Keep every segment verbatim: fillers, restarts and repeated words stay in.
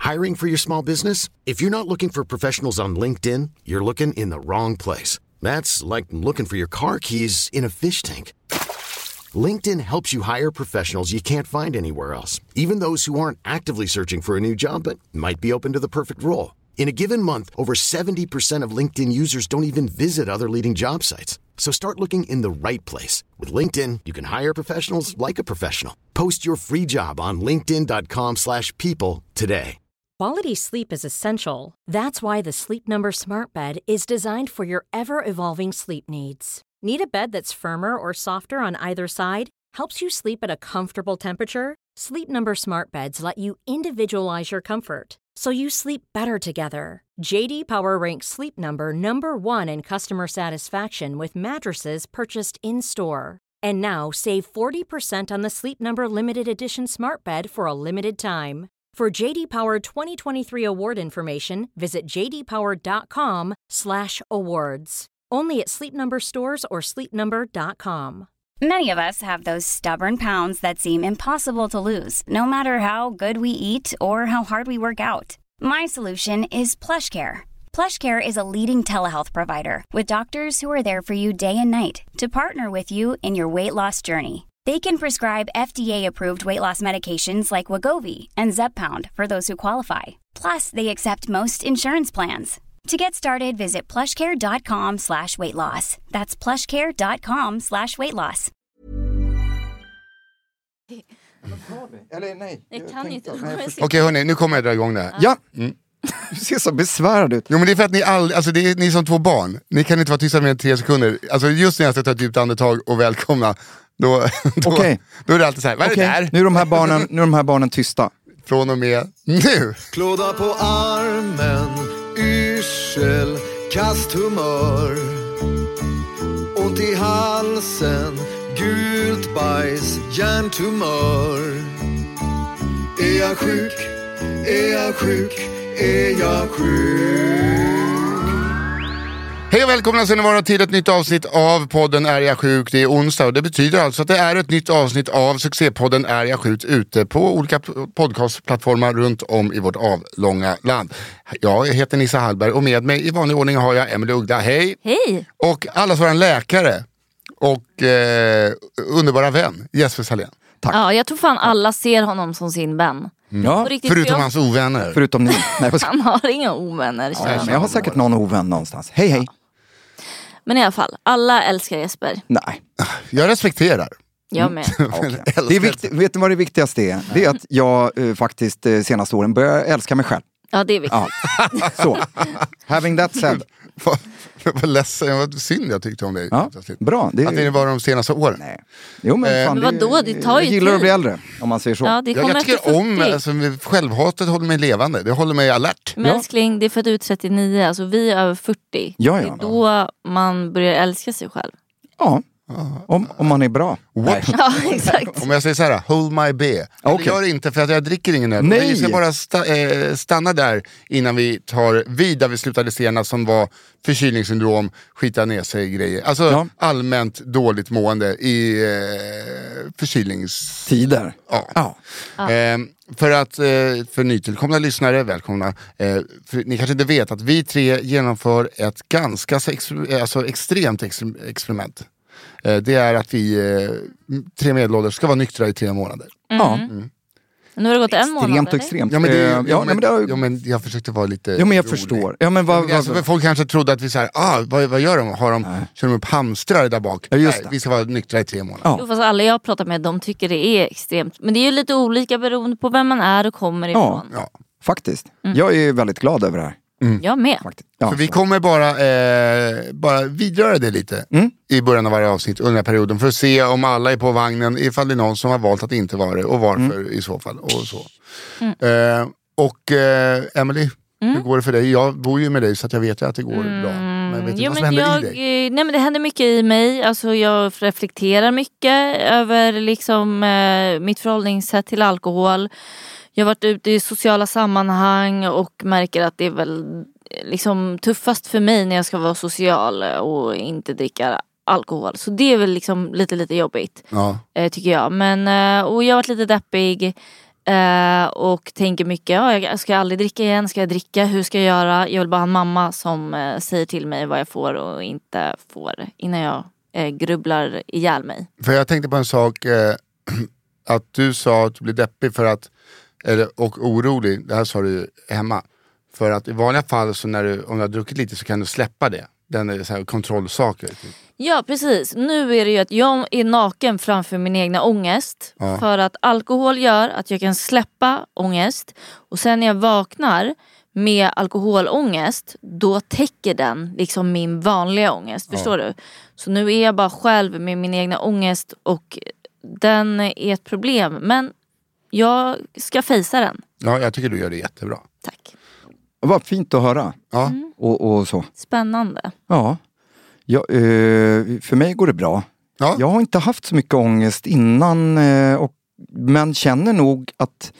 Hiring for your small business? If you're not looking for professionals on LinkedIn, you're looking in the wrong place. That's like looking for your car keys in a fish tank. LinkedIn helps you hire professionals you can't find anywhere else, even those who aren't actively searching for a new job but might be open to the perfect role. In a given month, over seventy percent of LinkedIn users don't even visit other leading job sites. So start looking in the right place. With LinkedIn, you can hire professionals like a professional. Post your free job on linkedin dot com slash people today. Quality sleep is essential. That's why the Sleep Number Smart Bed is designed for your ever-evolving sleep needs. Need a bed that's firmer or softer on either side? Helps you sleep at a comfortable temperature? Sleep Number Smart Beds let you individualize your comfort, so you sleep better together. J D Power ranks Sleep Number number one in customer satisfaction with mattresses purchased in-store. And now, save forty percent on the Sleep Number Limited Edition Smart Bed for a limited time. For J D Power twenty twenty-three award information, visit j d power dot com slash awards. Only at Sleep Number stores or sleep number dot com. Many of us have those stubborn pounds that seem impossible to lose, no matter how good we eat or how hard we work out. My solution is PlushCare. PlushCare is a leading telehealth provider with doctors who are there for you day and night to partner with you in your weight loss journey. They can prescribe F D A-approved weight loss medications like Wegovy and Zepbound for those who qualify. Plus, they accept most insurance plans. To get started, visit plushcare.com slash weight loss. That's plushcare.com slash weight loss. Eller nej. Det kan inte. Okej okay, hörni, nu kommer jag dra igång det här. Ja. Mm. Du ser så besvärad ut. Jo men det är för att ni all, alltså det är ni som två barn. Ni kan inte vara tysta mer än tre sekunder. Alltså just när jag ska ta ett djupt andetag och välkomna, då, då, okay. då är det alltid så här. Vad är okay. det där? Nu är de här barnen, nu är de här barnen tysta. Från och med nu. Klåda på armen, yrsel, kasthumör. Ont i halsen, gult bajs, hjärntumör. Är jag sjuk? Är jag sjuk? Är jag sjuk? Hej och välkomna ska ni vara till ett nytt avsnitt av podden Är jag sjuk? Det är onsdag och det betyder alltså att det är ett nytt avsnitt av succépodden Är jag sjuk? Ute på olika podcastplattformar runt om i vårt avlånga land. Jag heter Nissa Hallberg och med mig i vanlig ordning har jag Emelie Ugda. Hej! Hej! Och allas våran läkare och eh, underbara vän Jesper Salén. Tack. Ja, jag tror fan alla ser honom som sin vän. Mm. Ja, riktigt, förutom jag... hans ovänner. Förutom ni. Nej, han har inga ovänner. Ja, men jag har säkert någon ovän någonstans. Hej, hej. Men i alla fall, alla älskar Jesper. Nej. Jag respekterar. Jag med. Okay. Det är vikt, vet du vad det viktigaste är? Det är att jag eh, faktiskt eh, senaste åren börjar älska mig själv. Ja, det är viktigt. Ja. Så. Having that said. Jag var ledsen, jag var synd jag tyckte om det. Ja, bra. Det... Att det var de senaste åren. Nej. Jo, men, fan, men vadå, det tar ju jag gillar tid. att bli äldre, om man säger så. Ja, det jag, jag tycker om, alltså, självhatet håller mig levande. Det håller mig alert. Men älskling, det är för att du är trettionio, alltså vi är över fyrtio. Ja, ja. Det är då man börjar älska sig själv. Ja, om, om man är bra. Ja, exakt. Om jag säger så här, hold my beer. Okay. Jag gör inte för att jag dricker ingen öl. Nej. Vi ska bara sta, eh, stanna där innan vi tar vid där vi slutade sena som var förkylningssyndrom, skita ner sig grejer. Alltså ja. Allmänt dåligt mående i eh, förkylningstider. Ja. Ja. Ja. Eh, för att eh, för nytillkomna lyssnare, välkomna. Eh, för ni kanske inte vet att vi tre genomför ett ganska exper- alltså extremt exper- experiment. Det är att vi tre medelålders ska vara nyktra i tre månader. Mm. Ja. Mm. Nu har det gått en månad. Extremt, extremt. Ja men, det, ja, ja, men, men, det har... ja, men jag försökte vara lite Ja men jag rolig. förstår. Ja, men vad, ja, men alltså, vad... Folk kanske trodde att vi så här, ah, vad, vad gör de? Har de, kör de upp hamstrar där bak? Ja, just Nej, vi ska vara nyktra i tre månader. Ja. Jo, fast alla jag pratar med, de tycker det är extremt. Men det är ju lite olika beroende på vem man är och kommer ifrån. Ja, ja. Faktiskt. Mm. Jag är väldigt glad över det här. Mm. Jag med. Ja, för vi kommer bara, eh, bara vidröra det lite mm. i början av varje avsnitt under den här perioden för att se om alla är på vagnen, ifall det är någon som har valt att inte vara det och varför mm. i så fall. Och så. Mm. Eh, och eh, Emelie, mm. hur går det för dig? Jag bor ju med dig så att jag vet att det går mm. bra. Men jag vet inte jo, vad som men händer jag, i dig. Nej men det händer mycket i mig. Alltså jag reflekterar mycket över liksom, eh, mitt förhållningssätt till alkohol. Jag har varit ute i sociala sammanhang och märker att det är väl liksom tuffast för mig när jag ska vara social och inte dricka alkohol. Så det är väl liksom lite lite jobbigt, ja. eh, tycker jag. Men, eh, och jag har varit lite deppig. Eh, och tänker mycket, ja, jag ska aldrig dricka igen, ska jag dricka, hur ska jag göra? Jag vill bara ha en mamma som eh, säger till mig vad jag får och inte får innan jag eh, grubblar ihjäl mig. För jag tänkte på en sak, eh, att du sa att du blir deppig för att, eller, och orolig, det här sa du hemma. För att i vanliga fall så när du, om du har druckit lite så kan du släppa det. Den är så här kontrollsaker. Typ. Ja, precis. Nu är det ju att jag är naken framför min egna ångest. Ja. För att alkohol gör att jag kan släppa ångest. Och sen när jag vaknar med alkoholångest, då täcker den liksom min vanliga ångest. Förstår ja. du? Så nu är jag bara själv med min egna ångest och den är ett problem. Men jag ska fejsa den. Ja, jag tycker du gör det jättebra. Tack. Vad fint att höra. Ja. Mm. Och, och så. Spännande. Ja. Ja, eh, för mig går det bra. Ja. Jag har inte haft så mycket ångest innan. Eh, och, men känner nog att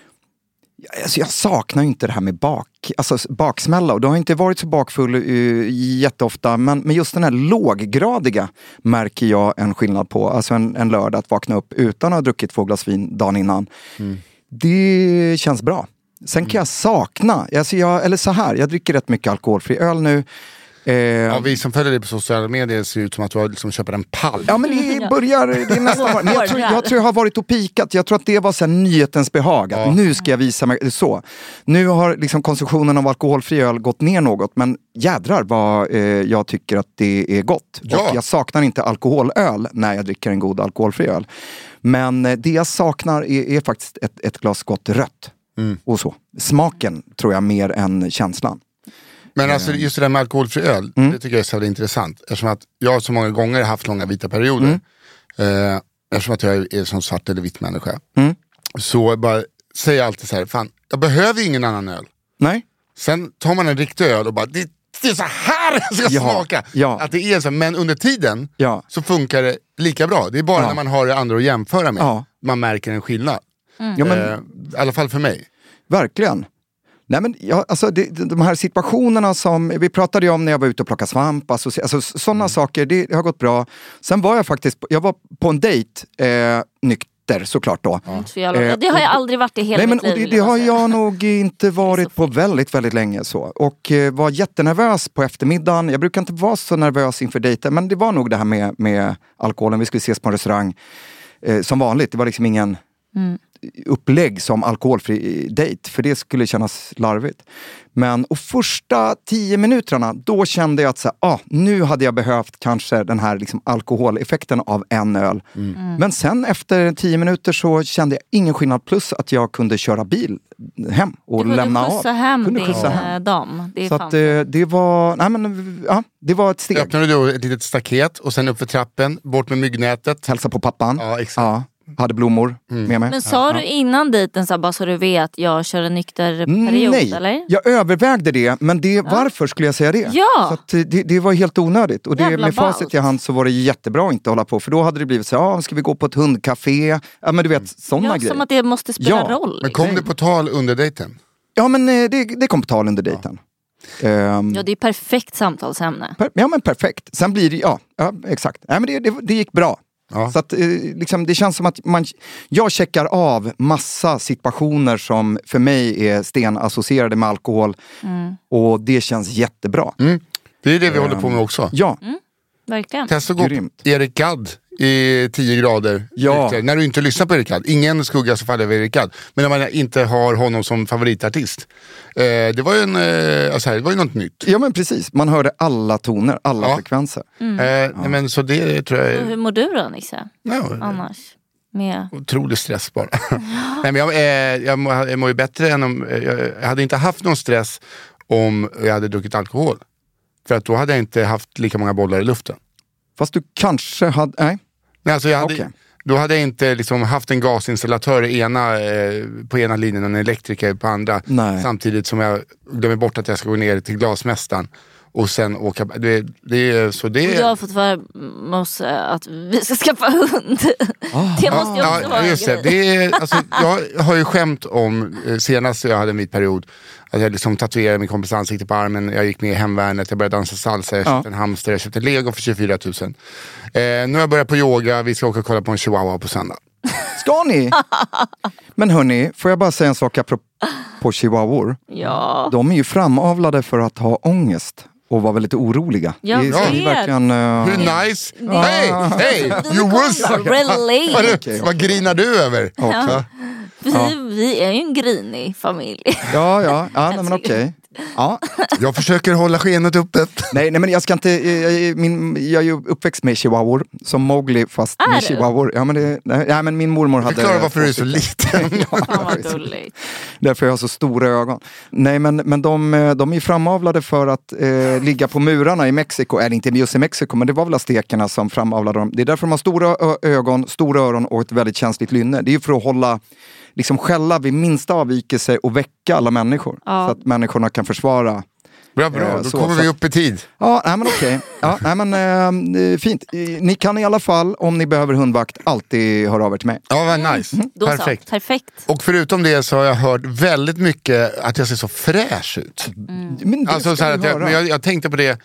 alltså jag saknar inte det här med bak, alltså baksmälla. Och det har inte varit så bakfull uh, jätteofta. Men, men just den här låggradiga märker jag en skillnad på. Alltså en, en lördag att vakna upp utan att ha druckit två glas vin dagen innan. Mm. Det känns bra. Sen kan jag sakna, alltså jag, eller så här, jag dricker rätt mycket alkoholfri öl nu. Eh, ja, vi som följer dig på sociala medier ser ut som att du har liksom köpt en pall. Ja, men det börjar, det är nästan, men jag tror, jag tror jag har varit och pikat. Jag tror att det var så här nyhetens behag. Att ja. Nu ska jag visa mig så. Nu har liksom konsumtionen av alkoholfri öl gått ner något. Men jädrar vad eh, jag tycker att det är gott. Ja. Och jag saknar inte alkoholöl när jag dricker en god alkoholfri öl. Men eh, det jag saknar är, är faktiskt ett, ett glas gott rött. Mm. Och så. Smaken tror jag mer än känslan. Men alltså just det där med alkoholfri öl, mm. det tycker jag är så väldigt intressant. Eftersom att jag så många gånger haft långa vita perioder. Mm. Eh, eftersom att jag är som svart eller vitt människa. Mm. Så bara säger jag alltid så här, fan, jag behöver ingen annan öl. Nej. Sen tar man en riktig öl och bara, det, det är så här jag ska ja. smaka. Ja. Att det är så, men under tiden ja. så funkar det lika bra. Det är bara ja. när man har det andra att jämföra med. Ja. Man märker en skillnad. Mm. Ja, men, eh, I alla fall för mig. Verkligen. Nej, men ja, alltså det, de här situationerna som vi pratade ju om när jag var ute och plockade svamp, alltså, alltså sådana mm. saker, det, det har gått bra. Sen var jag faktiskt, jag var på en dejt, eh, nykter såklart då. Ja. Eh, det har jag aldrig varit i hela nej, men, mitt liv. Och det, det har jag nog inte varit på väldigt, väldigt länge så. Och eh, var jättenervös på eftermiddagen. Jag brukar inte vara så nervös inför dejter, men det var nog det här med, med alkoholen. Vi skulle ses på en restaurang eh, som vanligt. Det var liksom ingen... Mm. upplägg som alkoholfri dejt, för det skulle kännas larvigt. Men och första tio minuterna, då kände jag att så här, ah, nu hade jag behövt kanske den här liksom alkoholeffekten av en öl. Mm. Mm. Men sen efter tio minuter så kände jag ingen skillnad, plus att jag kunde köra bil hem och du lämna av. Hem kunde skjutsa hem dam. Det är så att det, det var, nej men ja, det var ett steg. Öppnade du då ett litet staket och sen upp för trappen, bort med myggnätet. Hälsa på pappan. Ja, exakt. Ja. Hade blommor mm. med mig. Men sa ja. du innan dejten så bara så du vet jag kör en nykter period? Nej, eller? Jag övervägde det. Men det, ja. varför skulle jag säga det? Ja. Så att det, det var helt onödigt. Och det, med facit i hand så var det jättebra att inte hålla på. För då hade det blivit så ja, ska vi gå på ett hundcafé? Ja, men du vet, sådana ja, grejer. Som att det måste spela ja. roll. Men kom nej. det på tal under dejten? Ja, men det, det kom på tal under dejten. Ja. Um, ja, det är perfekt samtalsämne. Per, ja, men perfekt. Sen blir det, ja, ja exakt. Ja, men det, det, det gick bra. Ja. Så att, eh, liksom, det känns som att man, jag checkar av massa situationer som för mig är stenassocierade med alkohol. Mm. Och det känns jättebra. Mm. Det är det vi um, håller på med också. Ja. Mm. Verkligen. Testa att gå på Erik Gadd i tio grader. Ja. När du inte lyssnar på Erik Gadd. Ingen skugga så faller över Erik Gadd. Men när man inte har honom som favoritartist. Eh, det var ju en, eh, alltså, det var ju något nytt. Ja, men precis. Man hörde alla toner, alla ja. frekvenser. Mm. Eh, ja. Men så det tror jag... Hur mår du då, Nisse? Ja, annars? Med... Otrolig stress bara. Nej, men jag, eh, jag, mår, jag mår ju bättre än om... Eh, jag hade inte haft någon stress om jag hade druckit alkohol. För att då hade jag inte haft lika många bollar i luften. Fast du kanske hade... Nej, Nej alltså jag hade, okay. Då hade jag inte liksom haft en gasinstallatör ena, eh, på ena linjen och en elektriker på andra. Nej. Samtidigt som jag glömmer bort att jag ska gå ner till glasmästaren. Och sen åka... Det, det är så det... Jag har fått för att vi ska skaffa hund. Oh. Det måste ju också ja, vara just det. Det är, alltså, jag har ju skämt om, senast jag hade en vit period, att jag liksom tatuerade min kompis ansikte på armen. Jag gick med i hemvärnet, jag började dansa salsa, jag köpte ja. en hamster, jag köpte Lego för tjugofyra tusen. Eh, nu har jag börjat på yoga, vi ska åka och kolla på en chihuahua på söndag. Ska ni? Men hörni, får jag bara säga en sak apropå chihuahuor? Ja. De är ju framavlade för att ha ångest och vara väldigt oroliga. Jag det, är- vet. det är verkligen... Uh... Hur nice? Hej, hej, you was... Relate. Vad, Okej. vad grinar du över? Ja. Vi, vi är ju en grinig familj. Ja, ja, ja nej, men okej. Ja. Jag försöker hålla skenet öppet. Nej, nej, men jag ska inte... Jag, min, jag är ju uppväxt med chihuahuor, som Mowgli fast Är med du? chihuahuor. Ja, men, det, nej, nej, men min mormor hade... Förklara varför du är så liten. Fan vad gulligt. Därför jag har så stora ögon. Nej, men, men de, de är framavlade för att eh, ligga på murarna i Mexiko. Eller inte just i Mexiko, men det var väl aztekerna som framavlade dem. Det är därför de har stora ö- ögon, stora öron och ett väldigt känsligt lynne. Det är ju för att hålla, liksom skälla vid minsta avvikelse och väcka alla människor. Ja. Så att människorna kan försvara. Bra, bra. Eh, Då så, kommer så. vi upp i tid. Ja, nej men okej. Ja, nej men eh, fint. Eh, Ni kan i alla fall, om ni behöver hundvakt, alltid höra av er till mig. Ja, vad nice. Då Perfekt. Så, perfekt. Och förutom det så har jag hört väldigt mycket att jag ser så fräsch ut. Men det Alltså ska så här ni att jag, höra. men jag, jag tänkte på det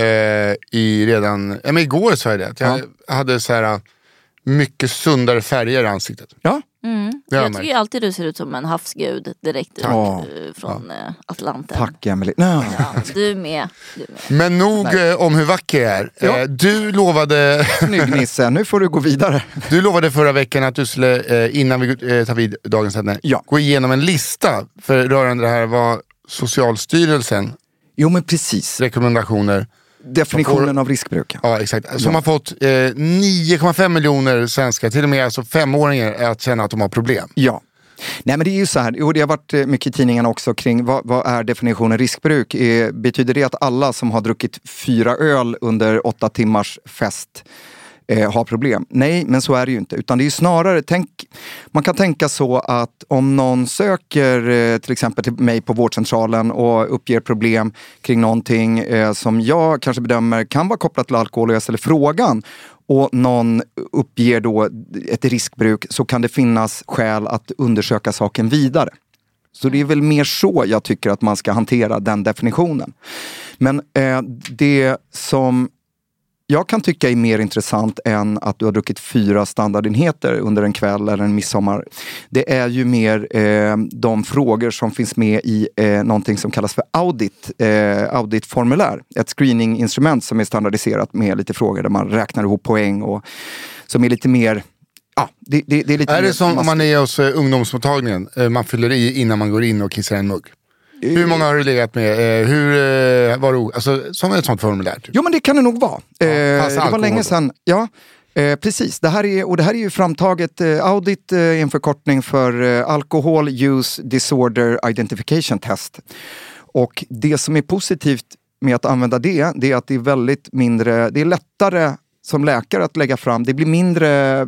eh, i redan, ja, men igår sa jag det. Att jag Ja. hade så här mycket sundare färger i ansiktet. Ja, Mm. Det har jag Jag tycker ju alltid du ser ut som en havsgud direkt ut Ja. eh, från eh, Atlanten. tack Emelie. Nej. Ja, du är med. Du är med. Men nog eh, om hur vacker jag är. Ja. Eh, du, lovade, Snygg Nisse, nu får du gå vidare. du lovade förra veckan att du skulle, eh, innan vi eh, tar vid dagens ämne, Ja. gå igenom en lista för rörande det här vad Socialstyrelsen Jo men precis. rekommendationer. Definitionen av riskbruk. Ja, exakt. Som har fått eh, nio komma fem miljoner svenskar, till och med alltså femåringar, att känna att de har problem. Ja. Nej men det är ju så här, och det har varit eh, mycket i tidningarna också kring vad, vad är definitionen riskbruk? Eh, betyder det att alla som har druckit fyra öl under åtta timmars fest eh, har problem? Nej, men så är det ju inte. Utan det är ju snarare, tänk, man kan tänka så att om någon söker eh, till exempel till mig på vårdcentralen och uppger problem kring någonting eh, som jag kanske bedömer kan vara kopplat till alkohol och jag ställer frågan och någon uppger då ett riskbruk, så kan det finnas skäl att undersöka saken vidare. Så det är väl mer så jag tycker att man ska hantera den definitionen. Men eh, det som jag kan tycka är mer intressant än att du har druckit fyra standardenheter under en kväll eller en midsommar. Det är ju mer eh, de frågor som finns med i eh, någonting som kallas för audit, eh, auditformulär. Ett screeninginstrument som är standardiserat med lite frågor där man räknar ihop poäng och som är lite mer... Ja, det, det, det är lite Är mer det som om mass- man är hos eh, ungdomsmottagningen, eh, man fyller i innan man går in och kissar en mugg? Hur många har du legat med? Eh, hur eh, var det? Alltså, som ett sånt formulär typ. Jo men det kan det nog vara. fast eh, det var alkohol länge då. sedan. Ja, eh, precis. Det här är, och det här är ju framtaget, eh, audit eh, är en förkortning för eh, Alcohol Use Disorder Identification Test. Och det som är positivt med att använda det, det är att det är väldigt mindre, det är lättare som läkare att lägga fram, det blir mindre,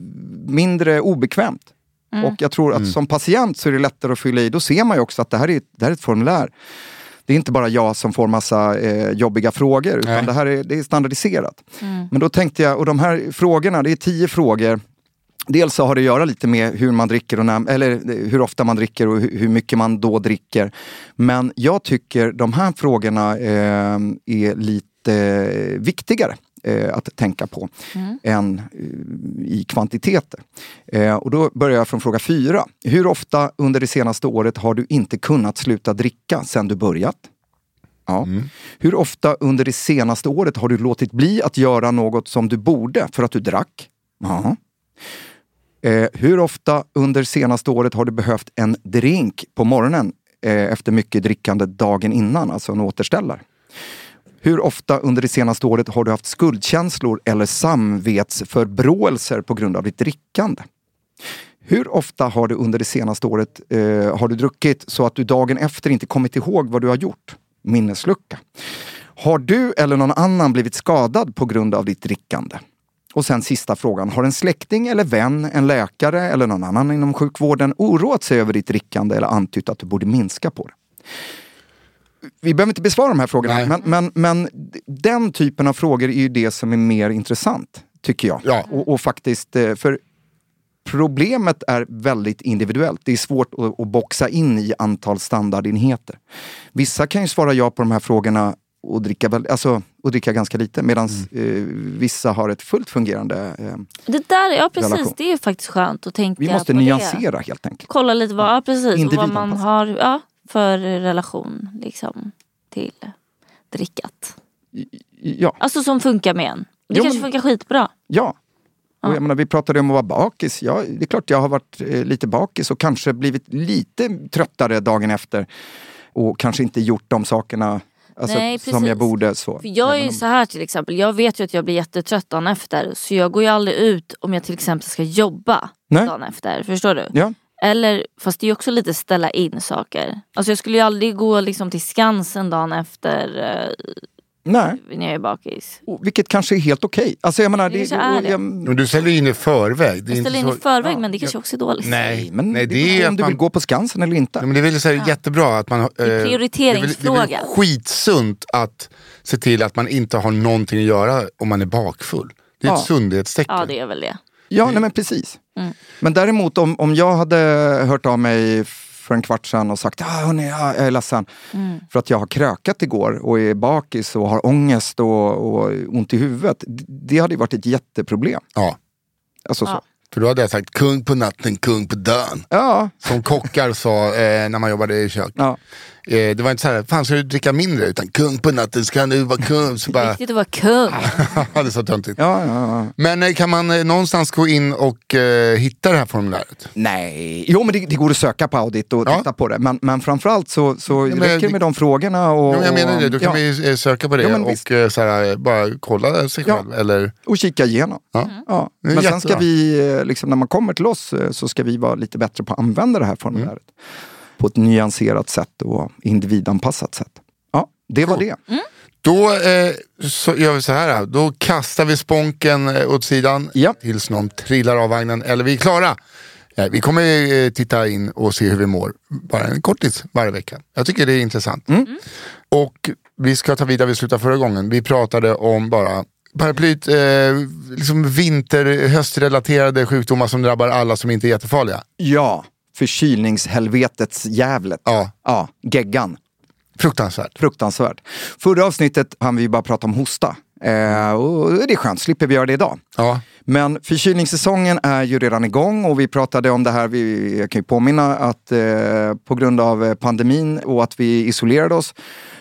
mindre obekvämt. Och jag tror att Mm. som patient så är det lättare att fylla i. Då ser man ju också att det här är, det här är ett formulär. Det är inte bara jag som får massa eh, jobbiga frågor, utan Nej. det här är, det är standardiserat. Men då tänkte jag, och de här frågorna, det är tio frågor. Dels så har det att göra lite med hur man dricker, och när, eller hur ofta man dricker och hur, hur mycket man då dricker. Men jag tycker de här frågorna eh, är lite viktigare eh, att tänka på än eh, i kvantiteter. Eh, och då börjar jag från fråga fyra. Hur ofta under det senaste året har du inte kunnat sluta dricka sedan du börjat? Ja. Hur ofta under det senaste året har du låtit bli att göra något som du borde för att du drack? Ja. Eh, hur ofta under senaste året har du behövt en drink på morgonen eh, efter mycket drickande dagen innan, alltså en återställare? Hur ofta under det senaste året har du haft skuldkänslor eller samvetsförbråelser på grund av ditt drickande? Hur ofta har du under det senaste året eh, har du druckit så att du dagen efter inte kommit ihåg vad du har gjort? Minneslucka. Har du eller någon annan blivit skadad på grund av ditt drickande? Och sen sista frågan. Har en släkting eller vän, en läkare eller någon annan inom sjukvården oroat sig över ditt drickande eller antytt att du borde minska på det? Vi behöver inte besvara de här frågorna, men, men, men den typen av frågor är ju det som är mer intressant, tycker jag. Ja. Och, och faktiskt, eh, för problemet är väldigt individuellt. Det är svårt att, att boxa in i antal standardenheter. Vissa kan ju svara ja på de här frågorna och dricka, väl, alltså, och dricka ganska lite. Medan Mm. eh, vissa har ett fullt fungerande eh, Det där, ja precis, relation. det är faktiskt skönt att tänka Vi måste på nyansera det. helt enkelt. Kolla lite vad, ja, precis, och vad man Individanpassat. har ja, för relation liksom, till drickat. Ja, Alltså som funkar med en. Det Jo, kanske men- funkar skitbra. ja. Och Ja. jag menar, vi pratade om att vara bakis. Ja, det är klart jag har varit eh, lite bakis och kanske blivit lite tröttare dagen efter. Och kanske inte gjort de sakerna alltså, Nej, som precis. jag borde. Så. För jag är Även ju om- så här till exempel. Jag vet ju att jag blir jättetrött dagen efter. Så jag går ju aldrig ut om jag till exempel ska jobba Nej. dagen efter. Förstår du? Ja. Eller, fast det är ju också lite ställa in saker. Alltså jag skulle ju aldrig gå liksom till Skansen dagen efter eh, Nej, när jag är bakis. och, vilket kanske är helt okej. Alltså jag menar, Det kanske är och det. jag- Men du ställer in i förväg. Det är Jag ställer in inte i så... förväg ja, men det kanske också är dåligt. Nej, men nej, det det är är om att du man... vill gå på Skansen eller inte. Ja, men det är väl så här jättebra att man... Det är eh, prioriteringsfråga. Det är väl, det är väl skitsunt att se till att man inte har någonting att göra om man är bakfull. Det är ett Ja. sundhetstecken. Ja det är väl det. Ja, nej men precis. Mm. Men däremot om, om jag hade hört av mig för en kvart sedan och sagt ah, hörni, ja, jag är ledsen Mm. för att jag har krökat igår och är bakis och har ångest och, och ont i huvudet. D- Det hade ju varit ett jätteproblem. Ja, Alltså så. Ja. för då hade jag sagt kung på natten, kung på dagen. Ja, Som kockar sa eh, när man jobbade i kök. ja. Eh, det var inte så här, fan ska du dricka mindre? Utan kung på natten ska du vara kung. Så bara, Viktigt att vara kung. det är så töntigt. Ja, ja, ja. Men eh, kan man eh, någonstans gå in och eh, hitta det här formuläret? Nej, jo men det, det går att söka på Audit och Ja. titta på det. Men, men framförallt så, så men räcker det vi- med de frågorna. Och, Ja, men jag menar det, då kan ja, man ju eh, söka på det Ja, men visst. och eh, så här, bara kolla sig Ja. själv. Eller, och kika igenom. ja. Ja. Det är Men sen ska jättebra. vi, eh, liksom, när man kommer till oss eh, så ska vi vara lite bättre på att använda det här formuläret. Mm. På ett nyanserat sätt och individanpassat sätt. Ja, det var Cool. det. Då eh, så gör vi så här, då kastar vi sponken eh, åt sidan Ja. tills någon trillar av vagnen eller vi är klara. Eh, vi kommer eh, titta in och se hur vi mår, bara en kortis varje vecka. Jag tycker det är intressant. Mm. Och vi ska ta vidare, vi slutade förra gången. Vi pratade om bara paraplyt, eh, liksom vinter, höstrelaterade sjukdomar som drabbar alla som inte är jättefarliga. Ja, förkylningshelvetets jävlet. Ja, Ja, geggan. fruktansvärt. Fruktansvärt. Förra avsnittet hann vi bara prata om hosta. Eh, och det är skönt, slipper vi göra det idag. Ja. Men förkylningssäsongen är ju redan igång och vi pratade om det här, vi, jag kan ju påminna att eh, på grund av pandemin och att vi isolerade oss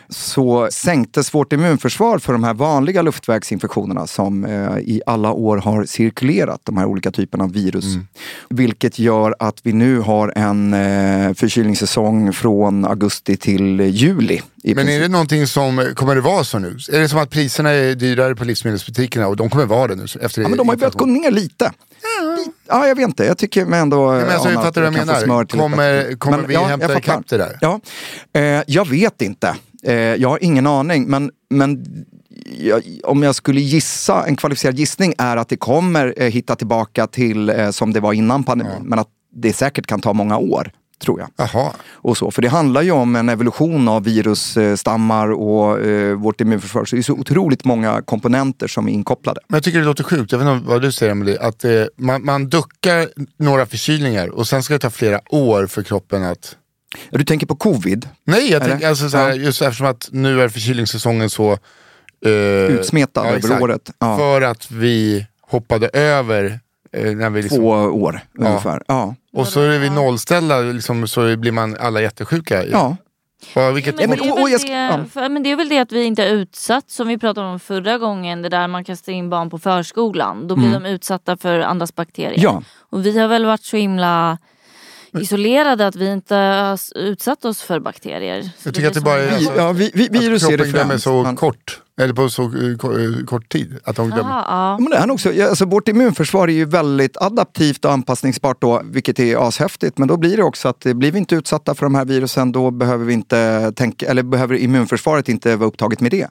så sänktes vårt immunförsvar för de här vanliga luftvägsinfektionerna som eh, i alla år har cirkulerat, de här olika typerna av virus. Mm. Vilket gör att vi nu har en eh, förkylningssäsong från augusti till juli. I Men princip. är det någonting som, kommer det vara så nu? Är det som att priserna är dyrare på livsmedelsbutikerna och de kommer vara det nu? Efter Ja, men de har ju börjat gå inflation? ner lite. Lite. Ja, jag vet inte. Jag tycker men ändå... Ja, men alltså, ana jag att fattar vad jag kan få menar. smör till ett Kommer, bättre- kommer Men, vi ja, jag hämta fattar. ikapp det där? Ja, eh, jag vet inte. Eh, jag har ingen aning. Men, men jag, om jag skulle gissa, en kvalificerad gissning är att det kommer eh, hitta tillbaka till eh, som det var innan pandemin. Ja. Men att det säkert kan ta många år, tror jag. Jaha. Och så. För det handlar ju om en evolution av virusstammar och eh, vårt immunförsvar. Så det är så otroligt många komponenter som är inkopplade. Men jag tycker det låter sjukt, jag vet inte vad du säger om det, att eh, man, man duckar några förkylningar och sen ska det ta flera år för kroppen att... Ja, du tänker på covid? Nej, jag Eller? tänker alltså så här, Ja. just eftersom att nu är förkylningssäsongen så... Eh, Utsmetad över exakt. året. Ja. För att vi hoppade över eh, när vi liksom... Två år ungefär. Ja. Och så är vi nollställda, liksom, så blir man alla jättesjuka. Ja. Och vilket... Men, men- det är och- och väl jag ska- det, ja. för, men det är väl det att vi inte är utsatt, som vi pratade om förra gången, det där man kastar in barn på förskolan. Då blir Mm. de utsatta för andras bakterier. Ja. Och vi har väl varit så himla isolerade att vi inte har s- utsatt oss för bakterier. Så Jag tycker att det blir bara som är... en- Alltså, Ja, vi, vi, virus att är det kroppen glömmer främst. så Man- kort, eller på så eh, ko- eh, kort tid. Att de glömmer. Aha, Ja, ja. men det är nog också, ja, alltså, vårt immunförsvar är ju väldigt adaptivt och anpassningsbart då, vilket är ashäftigt. Men då blir det också att eh, blir vi inte utsatta för de här virusen, då behöver vi inte tänka, eller behöver immunförsvaret inte vara upptaget med det.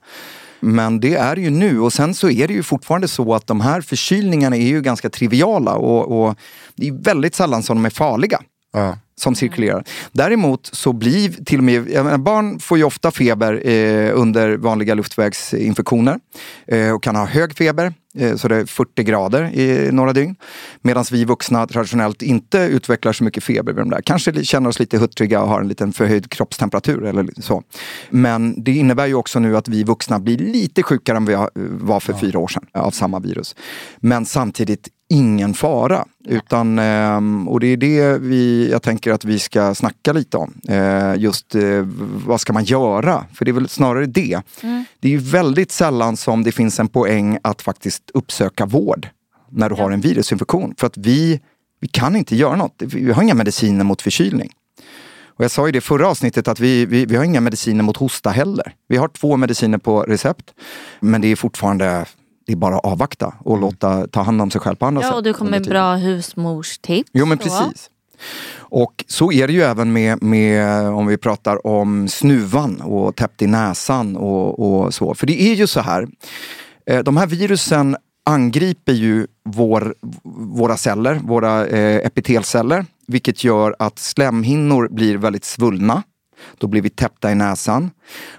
Men det är ju nu, och sen så är det ju fortfarande så att de här förkylningarna är ju ganska triviala och, och det är väldigt sällan som de är farliga. Ja. som cirkulerar. Däremot så blir till och med, jag menar, barn får ju ofta feber eh, under vanliga luftvägsinfektioner eh, och kan ha hög feber. Så det är fyrtio grader i några dygn. Medan vi vuxna traditionellt inte utvecklar så mycket feber vid de där. Kanske känner oss lite huttriga och har en liten förhöjd kroppstemperatur eller så. Men det innebär ju också nu att vi vuxna blir lite sjukare än vi var för ja. fyra år sedan av samma virus. Men samtidigt ingen fara. Utan, och det är det vi, jag tänker att vi ska snacka lite om. Just vad ska man göra? För det är väl snarare det. Mm. Det är ju väldigt sällan som det finns en poäng att faktiskt uppsöka vård när du ja. har en virusinfektion. För att vi, vi kan inte göra något. Vi har inga mediciner mot förkylning. Och jag sa ju det förra avsnittet att vi, vi, vi har inga mediciner mot hosta heller. Vi har två mediciner på recept. Men det är fortfarande... Det är bara att avvakta och mm. låta ta hand om sig själv på andra ja, sätt. Ja, och du kommer med bra husmorstips. Jo, men precis. Och så är det ju även med, med om vi pratar om snuvan och täppt i näsan och, och så. För det är ju så här, de här virusen angriper ju vår, våra celler, våra eh, epitelceller. Vilket gör att slemhinnor blir väldigt svullna. Då blir vi täppta i näsan.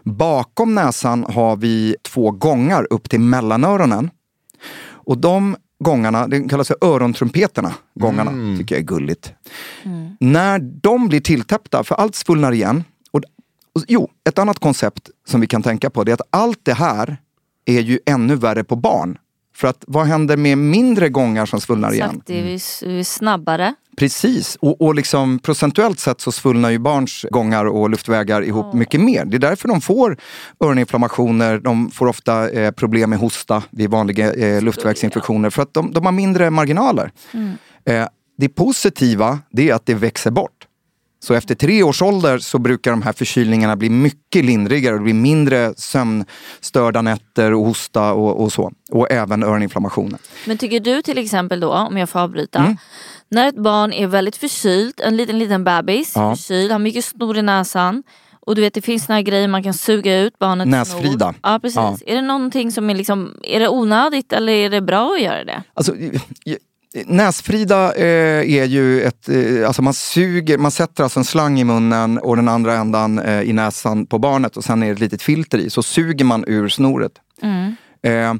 Bakom näsan har vi två gångar upp till mellanöronen. Och de gångarna, det kallas för örontrumpeterna. Gångarna, mm. tycker jag är gulligt. Mm. När de blir tilltäppta, för allt svullnar igen. Och, och, jo, ett annat koncept som vi kan tänka på det är att allt det här är ju ännu värre på barn. För att vad händer med mindre gångar som svullnar igen? Exakt, det är vi snabbare. Precis, och, och liksom procentuellt sett så svullnar ju barns gångar och luftvägar ihop oh. mycket mer. Det är därför de får öroninflammationer, de får ofta eh, problem med hosta vid vanliga eh, luftvägsinfektioner. För att de, de har mindre marginaler. Mm. Eh, det positiva, det är att det växer bort. Så efter tre års ålder så brukar de här förkylningarna bli mycket lindrigare. Det blir mindre sömnstörda nätter och hosta och, och så. Och även öroninflammationer. Men tycker du till exempel då, om jag får avbryta. Mm. När ett barn är väldigt förkylt, en liten liten bebis, ja. förkyld, har mycket snor i näsan. Och du vet, det finns några grejer man kan suga ut barnets Näsfrida. snor. Ja, precis. Ja. Är det någonting som är liksom, är det onödigt eller är det bra att göra det? Alltså... Jag... Näsfrida eh, är ju ett, eh, alltså man suger, man sätter alltså en slang i munnen och den andra ändan eh, i näsan på barnet och sen är det ett litet filter i, så suger man ur snoret. Mm. Eh,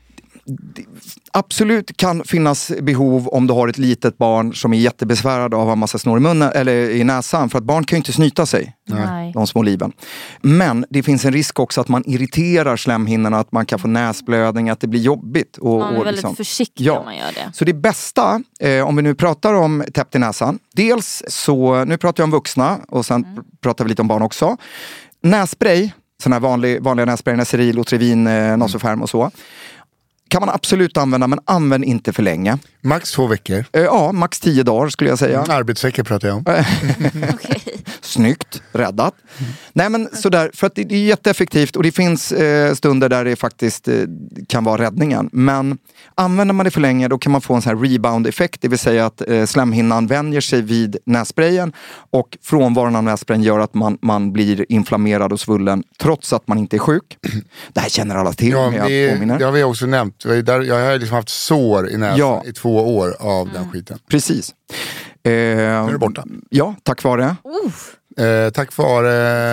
det, absolut kan finnas behov om du har ett litet barn som är jättebesvärad av att ha massa snor i munnen eller i näsan, för att barn kan ju inte snyta sig. Nej. De små liven. Men det finns en risk också att man irriterar slemhinnorna, att man kan få näsblödning, att det blir jobbigt. Och, man är och väldigt liksom, försiktig ja. om man gör det. Så det bästa, eh, om vi nu pratar om täppt i näsan, dels så, nu pratar jag om vuxna och sen mm. pratar vi lite om barn också. Nässpray, sån här vanlig, vanliga nässpray, Neseril, Otrivin, eh, Nosoferm och så. Kan man absolut använda, men använd inte för länge. Max två veckor? Eh, ja, max tio dagar skulle jag säga. Mm, arbetsveckor pratar jag om. Okay. Snyggt, räddat. Mm. Nej men sådär, för att det, det är jätteeffektivt och det finns eh, stunder där det faktiskt eh, kan vara räddningen. Men använder man det för länge, då kan man få en sån här rebound-effekt. Det vill säga att eh, slemhinnan vänjer sig vid nässprayen och frånvaron av nässprayen gör att man, man blir inflammerad och svullen trots att man inte är sjuk. Det här känner alla till. Ja, det, det har vi också nämnt. Där, jag har liksom haft sår i näsan ja. i två år av mm. den skiten. Precis. Eh, nu är det borta. Ja, tack vare. Eh, tack vare...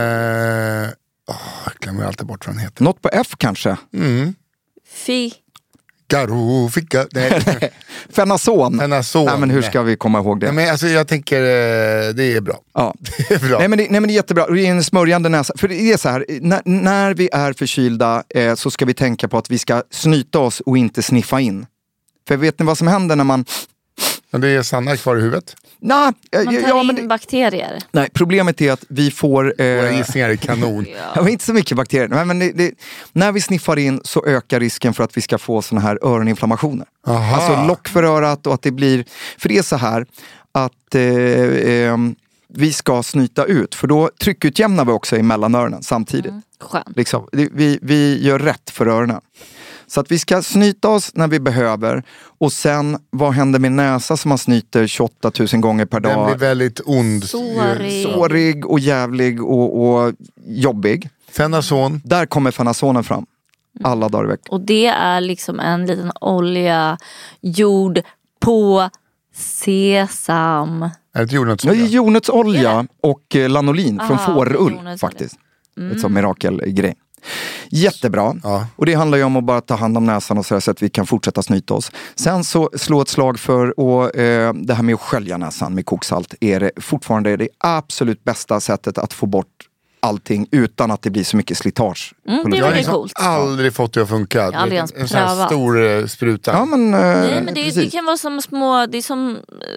Oh, jag glömmer alltid bort vad den heter. Något på F kanske? Mm. Fi. Garo, ficka. Fenason. Fenason. Nej, men hur ska vi komma ihåg det? Nej, men alltså, jag tänker, det är bra. Ja. Det är bra. Nej, men det, nej men det är jättebra. Det är en smörjande näsa. För det är så här, när, när vi är förkylda eh, så ska vi tänka på att vi ska snyta oss och inte sniffa in. För vet ni vad som händer när man... Men det är Sanna kvar i huvudet. Nah, man tar ja, in men det, bakterier. Nej, problemet är att vi får... Eh, Våra gissningar är kanon. ja. Inte så mycket bakterier. Nej, men det, det, när vi sniffar in så ökar risken för att vi ska få såna här öroninflammationer. Aha. Alltså lock för örat och att det blir... För det är så här att eh, eh, vi ska snyta ut. För då tryckutjämnar vi också i mellanöronen samtidigt. Mm. Skönt. Liksom, vi, vi gör rätt för öronen. Så att vi ska snyta oss när vi behöver. Och sen, vad händer med näsa som man snyter tjugoåtta tusen gånger per dag? Den blir väldigt ond. Sårig. Sårig och jävlig och, och jobbig. Fenason. Där kommer fenasonen fram. Alla dagar i veckan. Och det är liksom en liten olja gjord på sesam. Är det jordnötsolja? Ja, jordnötsolja och eh, lanolin Aha, från fårull faktiskt. Mm. Ett sånt mirakelgrej. Jättebra. Ja. Och det handlar ju om att bara ta hand om näsan och så, så att vi kan fortsätta snyta oss. Sen så slå ett slag för och, eh, det här med att skölja näsan med koksalt är det fortfarande det absolut bästa sättet att få bort allting utan att det blir så mycket slitage. Mm, det är väldigt coolt. Jag har aldrig fått det att funka. Jag har aldrig ens en sån här stor uh, spruta. Ja, men, uh, Nej, men det, det kan vara som små, det är som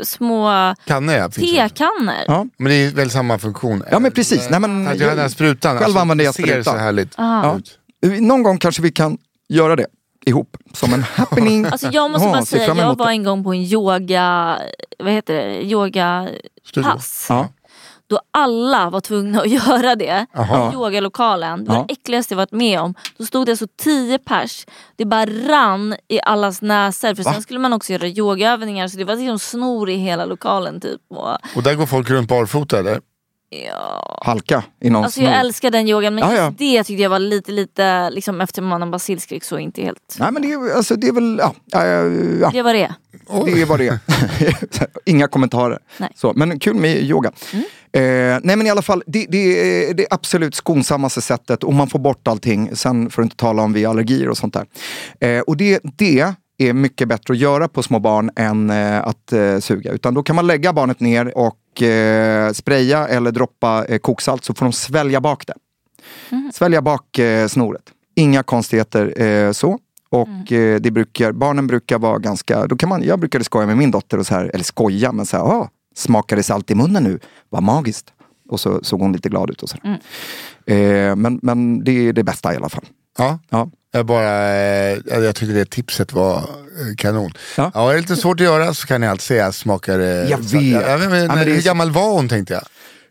små kannor, tekannor. Ja. Men det är väl samma funktion. Ja, men precis. Nej, men, att jag har den här sprutan. Själv alltså, använder jag sprutan. Det ser så härligt ja. ut. Någon gång kanske vi kan göra det ihop som en happening. Alltså jag måste bara säga, jag var en gång på en yoga, vad heter det, yoga pass. Ja. Då alla var tvungna att göra det. Aha. I yogalokalen. Det var det äckligaste jag varit med om. Då stod det så tio pers. Det bara rann i allas näsor. För Va? Sen skulle man också göra yogaövningar. Så det var liksom snor i hela lokalen typ. Och, och där går folk runt barfota eller? Ja. Halka i någon Alltså jag snor. Älskar den yogan. Men ja, ja. Det tyckte jag var lite, lite liksom efter man har basilskrik så inte helt. Nej men det är, alltså, det är väl, ja. ja, ja. Det var det. Det är vad det är. Inga kommentarer. Så, men kul med yoga. Mm. Eh, nej men i alla fall, det, det är det absolut skonsammaste sättet och man får bort allting. Sen får du inte tala om vid allergier och sånt där. Eh, och det, det är mycket bättre att göra på små barn än eh, att eh, suga. Utan då kan man lägga barnet ner och eh, spraya eller droppa eh, koksalt så får de svälja bak det. Mm. Svälja bak eh, snoret. Inga konstigheter eh, så. Och mm. eh, det brukar, barnen brukar vara ganska, då kan man, jag brukade skoja med min dotter och så här, eller skoja, men så här, ah, smakar det salt i munnen nu? Vad magiskt. Och så såg hon lite glad ut och så. Mm. Eh, men, men det är det bästa i alla fall. Ja, ja. Jag bara, eh, jag tyckte det tipset var eh, kanon. Ja. Ja, är det lite svårt att göra så kan jag alltid säga smakar det. Jag vet. Jag vet men, ja, men hur gammal var hon tänkte jag?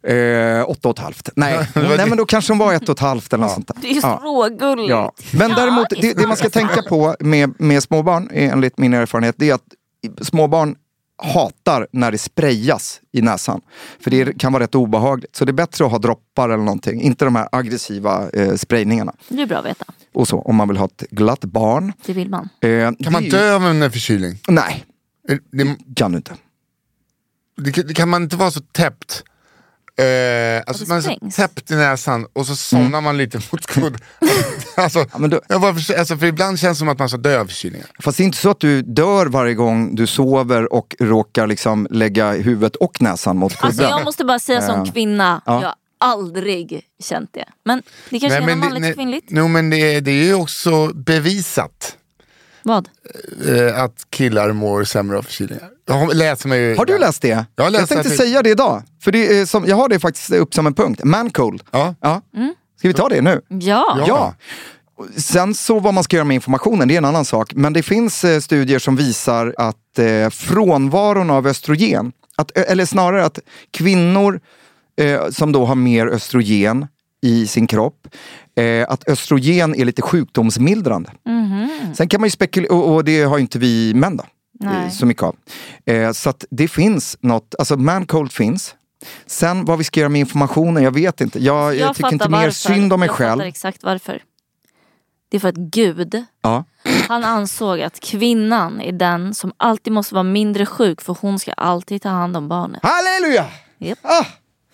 Eh, åtta och ett halvt. Nej, nej men då kanske hon var ett och ett halvt eller något ja. sånt där. Det är så rågulligt. Ja. Men däremot, det, det man ska tänka på med, med småbarn, enligt min erfarenhet, det är att småbarn hatar när det sprayas i näsan. För det kan vara rätt obehagligt. Så det är bättre att ha droppar eller någonting. Inte de här aggressiva eh, sprayningarna. Det är bra att veta. Och så, om man vill ha ett glatt barn. Det vill man. Eh, kan man dö av en förkylning? Nej, det, kan du inte. Det, det kan man inte vara så täppt. Eh, alltså man är så täppt i näsan och så somnar mm. man lite mot kudd. alltså, ja, men då, jag var för, alltså, för ibland känns det som att man ska dö av förkylningar. Fast det är inte så att du dör varje gång du sover och råkar liksom lägga huvudet och näsan mot kudden. Alltså jag måste bara säga som kvinna, ja. Jag har aldrig känt det. Men det kanske nej, är något vanligt kvinnligt. No, men det, det är ju också bevisat. Vad? Eh, att killar mår sämre av förkylningar. Jag läser mig, har du läst det? Jag, jag tänkte det... säga det idag. För det är som, jag har det faktiskt upp som en punkt. Man cold. Ja. Ja. Mm. Ska vi ta det nu? Ja. ja. Sen så vad man ska göra med informationen, det är en annan sak. Men det finns eh, studier som visar att eh, frånvaron av östrogen, att, eller snarare att kvinnor eh, som då har mer östrogen i sin kropp, eh, att östrogen är lite sjukdomsmildrande. Mm-hmm. Sen kan man ju spekulera, och, och det har ju inte vi män då. Nej. Så mycket av. Eh, så att det finns något, alltså man cold finns. Sen vad vi ska göra med informationen, jag vet inte. Jag, jag, jag tycker inte mer synd om mig jag själv. Jag fattar exakt varför. Det är för att Gud, ja. han ansåg att kvinnan är den som alltid måste vara mindre sjuk, för hon ska alltid ta hand om barnet. Halleluja! Yep. Ah.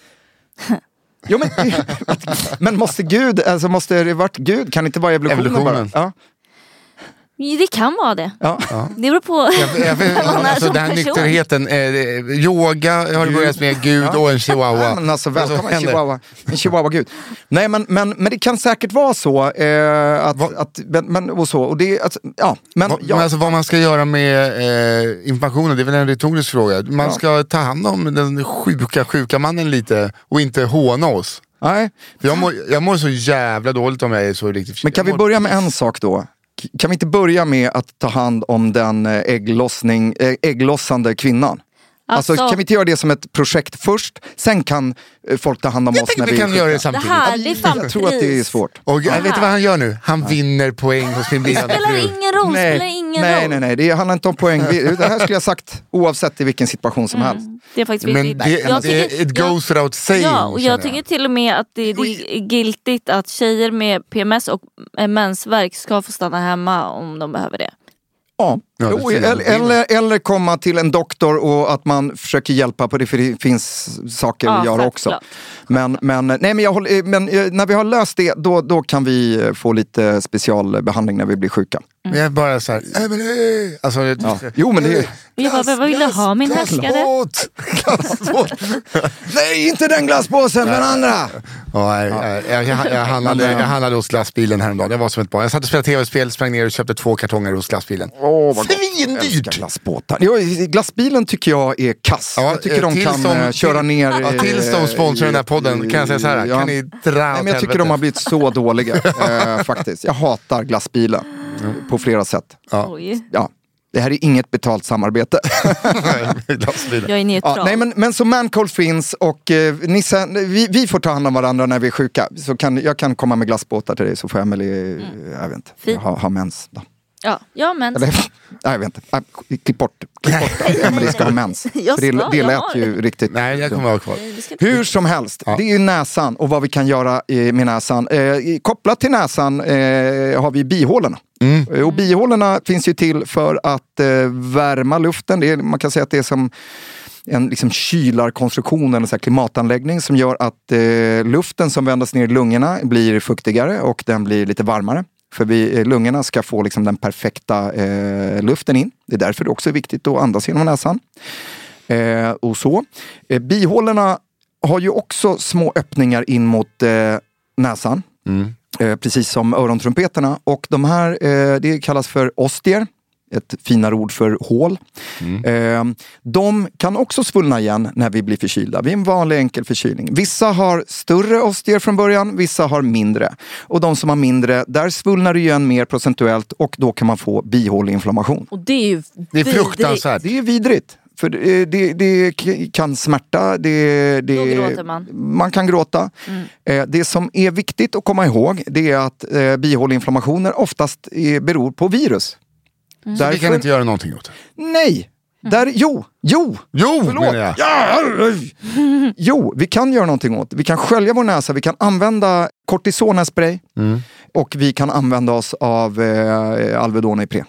Jo, men, men måste Gud, alltså måste det varit Gud, kan inte vara evolutionen, evolutionen. Bara? Ja. Det kan vara det. Ja. Det beror på. Jag, jag vet, alltså, den här nykterheten, eh, yoga, jag har börjat med Gud ja. Och en chihuahua. Ja, men alltså, välkommen en chihuahua. En chihuahua-gud. Nej, men, men, men det kan säkert vara så. Eh, att, Va? att, men, och så. Och det, alltså, ja, men, Va, ja. men alltså, vad man ska göra med eh, informationen, det är väl en retorisk fråga. Man ja. Ska ta hand om den sjuka, sjuka mannen lite och inte håna oss. Nej. För jag, mår, jag mår så jävla dåligt om jag är så riktigt. Men kan vi börja med en sak då? Kan vi inte börja med att ta hand om den ägglossning, ägglossande kvinnan? Alltså, alltså kan vi inte göra det som ett projekt först? Sen kan folk ta hand om jag oss när vi vi kan göra det samtidigt. Det här, det är jag tror att det är svårt. Och jag vet du vad han gör nu? Han vinner poäng hos min blivande fru. Det spelar ingen roll, nej, spelar ingen nej, roll. Nej, nej, det handlar inte om poäng. Det här skulle jag sagt oavsett i vilken situation som mm. helst. Det är faktiskt men det, jag det, tycker, it goes jag, without saying. Ja, och jag tycker till och med att det, det är giltigt att tjejer med P M S och mensvärk ska få stanna hemma om de behöver det. Ja, Ja, Jo, eller, eller, eller komma till en doktor och att man försöker hjälpa på det, för det finns saker Ja, att göra också. självklart. Men, men, nej, men, jag håller, men när vi har löst det, då, då kan vi få lite specialbehandling när vi blir sjuka. Mm. Jag är bara så här, nej men hej. Alltså, Ja. Jo, men det är... Jag bara, vad vill du ha min härskare? Glassbåt. Nej, inte den glasspåsen, den andra! Ja, jag, jag, jag, jag, handlade, jag handlade hos glassbilen häromdagen. Det var som ett barn. Jag satt och spelade tv-spel, sprang ner och köpte två kartonger hos glassbilen. Åh, vad Svindyrt! Glassbåtar. Jo, glassbilen tycker jag är kass. Ja, jag tycker de tills kan de- eh, köra ner... Ja, tills de sponsrar den här podden kan jag säga så här. Ja. Kan ni dra Nej, men jag åt tycker de har helvete? blivit så dåliga, eh, faktiskt. Jag hatar glassbilen på flera sätt. Ja. Oj, Ja, det här är inget betalt samarbete. Glassbilen. jag är neutral. Ja, nej, men, men så Mancold finns och eh, Nisse, vi, vi får ta hand om varandra när vi är sjuka. Så kan, jag kan komma med glassbåtar till dig så får Emily, mm. jag vet inte, Fint. ha, ha mens. Då. Ja, ja men. Eller, nej, jag vet inte. Nej, klipp bort, klipp bort att Emily ska ha mens. Jag För det, ska, det jag lät har. ju riktigt. Nej, jag kommer att vara kvar. Vi ska inte- Hur som helst, Ja. det är ju näsan och vad vi kan göra eh, med näsan. Eh, kopplat till näsan eh, har vi bihålorna. Mm. Eh, Och bihålorna finns ju till för att eh, värma luften. Det är, man kan säga att det är som en liksom kylarkonstruktion, en så här klimatanläggning som gör att eh, luften som vändas ner i lungorna blir fuktigare och den blir lite varmare. För vi, eh, lungorna ska få liksom den perfekta eh, luften in. Det är därför det också är viktigt att andas genom näsan. Eh, och så. Eh, bihålorna har ju också små öppningar in mot eh, näsan. Mm. Eh, precis som örontrumpeterna. Och de här, eh, det kallas för ostier. Ett finare ord för hål. Mm. Eh, de kan också svullna igen när vi blir förkylda. Vid en vanlig enkel förkylning. Vissa har större ostier från början, vissa har mindre. Och de som har mindre, där svullnar det igen mer procentuellt och då kan man få bihåleinflammation. Och det är ju Det är vidrigt. fruktansvärt. Det är vidrigt. För det, det, det kan smärta. Det, det, Då gråter man. Man kan gråta. Mm. Eh, det som är viktigt att komma ihåg, det är att eh, bihåleinflammationer oftast är, beror på virus. Mm. Så vi kan inte göra någonting åt det. Nej! Där, jo, jo! Jo, Förlåt. menar jag. Ja, oj. Jo, vi kan göra någonting åt det. Vi kan skölja vår näsa, vi kan använda kortisonspray Mm. och vi kan använda oss av eh, Alvedon Ipren.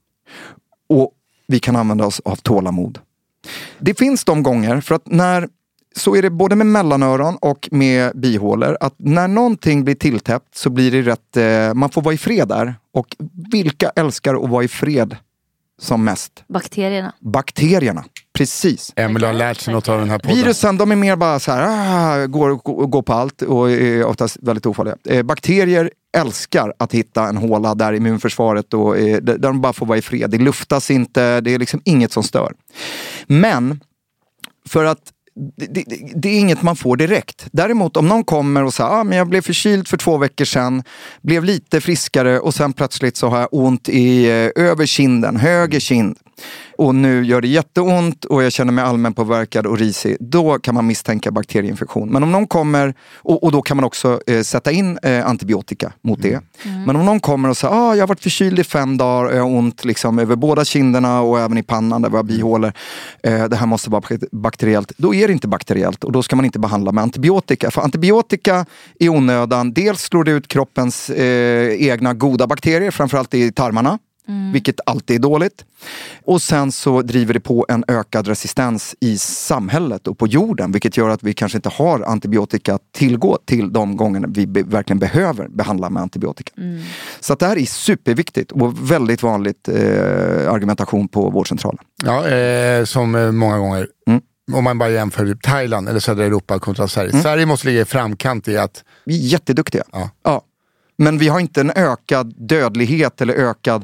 Och vi kan använda oss av tålamod. Det finns de gånger, för att när, så är det både med mellanöron och med bihålor, att när någonting blir tilltäppt så blir det rätt, eh, man får vara i fred där. Och vilka älskar att vara i fred som mest? Bakterierna. Bakterierna, precis. Emil har lärt sig något av den här podden. Virusen, de är mer bara så här, ah, går, går på allt och är oftast väldigt ofarliga. Eh, bakterier älskar att hitta en håla där immunförsvaret och eh, där de bara får vara i fred. Det luftas inte, det är liksom inget som stör. Men för att det, det, det är inget man får direkt. Däremot om någon kommer och säger, ah, men jag blev förkyld för två veckor sedan, blev lite friskare och sen plötsligt så har jag ont i eh, över kinden, höger kind. Och nu gör det jätteont och jag känner mig allmän påverkad och risig. Då kan man misstänka bakterieinfektion. Men om någon kommer, och, och då kan man också eh, sätta in eh, antibiotika mot det. Mm. Men om någon kommer och säger, ah, jag har varit förkyld i fem dagar och jag har ont liksom, över båda kinderna och även i pannan där vi har bihålor. Eh, det här måste vara bakteriellt. Då är det inte bakteriellt och då ska man inte behandla med antibiotika. För antibiotika i onödan, dels slår det ut kroppens eh, egna goda bakterier, framförallt i tarmarna. Mm. Vilket alltid är dåligt. Och sen så driver det på en ökad resistens i samhället och på jorden. Vilket gör att vi kanske inte har antibiotika att tillgå till de gångerna vi be- verkligen behöver behandla med antibiotika. Mm. Så att det här är superviktigt och väldigt vanligt eh, argumentation på vårdcentralen. Ja, eh, som eh, många gånger. Mm. Om man bara jämför Thailand eller södra Europa kontra Sverige. Mm. Sverige måste ligga i framkant i att... Vi är jätteduktiga. Ja. Ja. Men vi har inte en ökad dödlighet eller ökad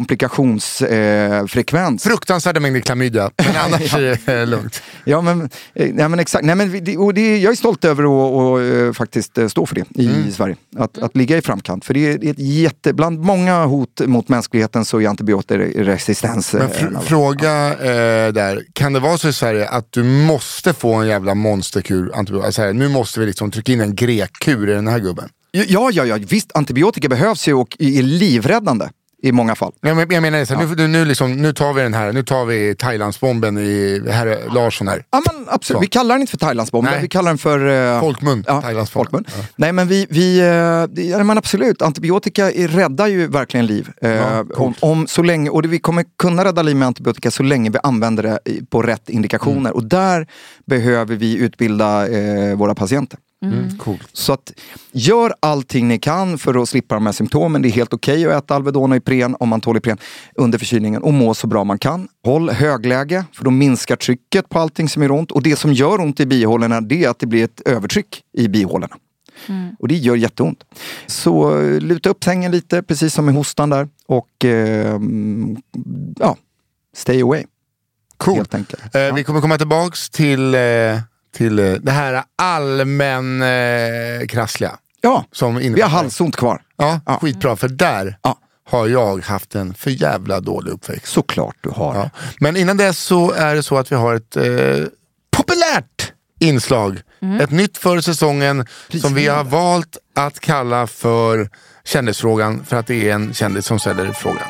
komplikationsfrekvens. Eh, Fruktansvärda mängder klamydia, men annars är det eh, lugnt. Ja men, eh, ja, men exakt. Nej, men det, och det, jag är stolt över att och, uh, faktiskt uh, stå för det i mm. Sverige. Att, att ligga i framkant. För det är, det är ett jätte, bland många hot mot mänskligheten så är antibiotikaresistens. Men fr- fråga eh, där, kan det vara så i Sverige att du måste få en jävla monsterkur antibiotika? Alltså, nu måste vi liksom trycka in en grekkur i den här gubben. Ja, ja, ja, visst, antibiotika behövs ju och är livräddande. i många fall. Ja, men jag menar så här, ja. nu, nu, liksom, nu tar vi den här, nu tar vi Thailandsbomben i herr Larsson här. Ja, men absolut. Så. Vi kallar den inte för Thailandsbomben, Nej. vi kallar den för... Uh, folkmun. Ja, folkmun. Ja. Nej, men vi, vi uh, ja, men absolut, antibiotika är, räddar ju verkligen liv. Uh, ja, om, om så länge, och det, vi kommer kunna rädda liv med antibiotika så länge vi använder det på rätt indikationer. Mm. Och där behöver vi utbilda uh, våra patienter. Mm. Cool. Så att gör allting ni kan för att slippa de här symptomen. Det är helt okej okay att äta Alvedon och Ipren om man tål Ipren under förkylningen och må så bra man kan. Håll högläge för då minskar trycket på allting som är ont. Och det som gör ont i bihålorna, det är att det blir ett övertryck i bihålorna. Mm. Och det gör jätteont. Så luta upp sängen lite, precis som med hostan där. Och eh, ja, stay away. Cool. Helt enkelt. Eh, ja. Vi kommer komma tillbaks till... Eh... till det här allmän eh, krassliga. Ja, som vi har halsont kvar. Ja, ja, skitbra. För där ja. har jag haft en för jävla dålig uppväxt. Såklart du har. Ja. Men innan dess så är det så att vi har ett eh, populärt inslag. Mm. Ett nytt för säsongen Precis. Som vi har valt att kalla för kändisfrågan. För att det är en kändis som ställer frågan.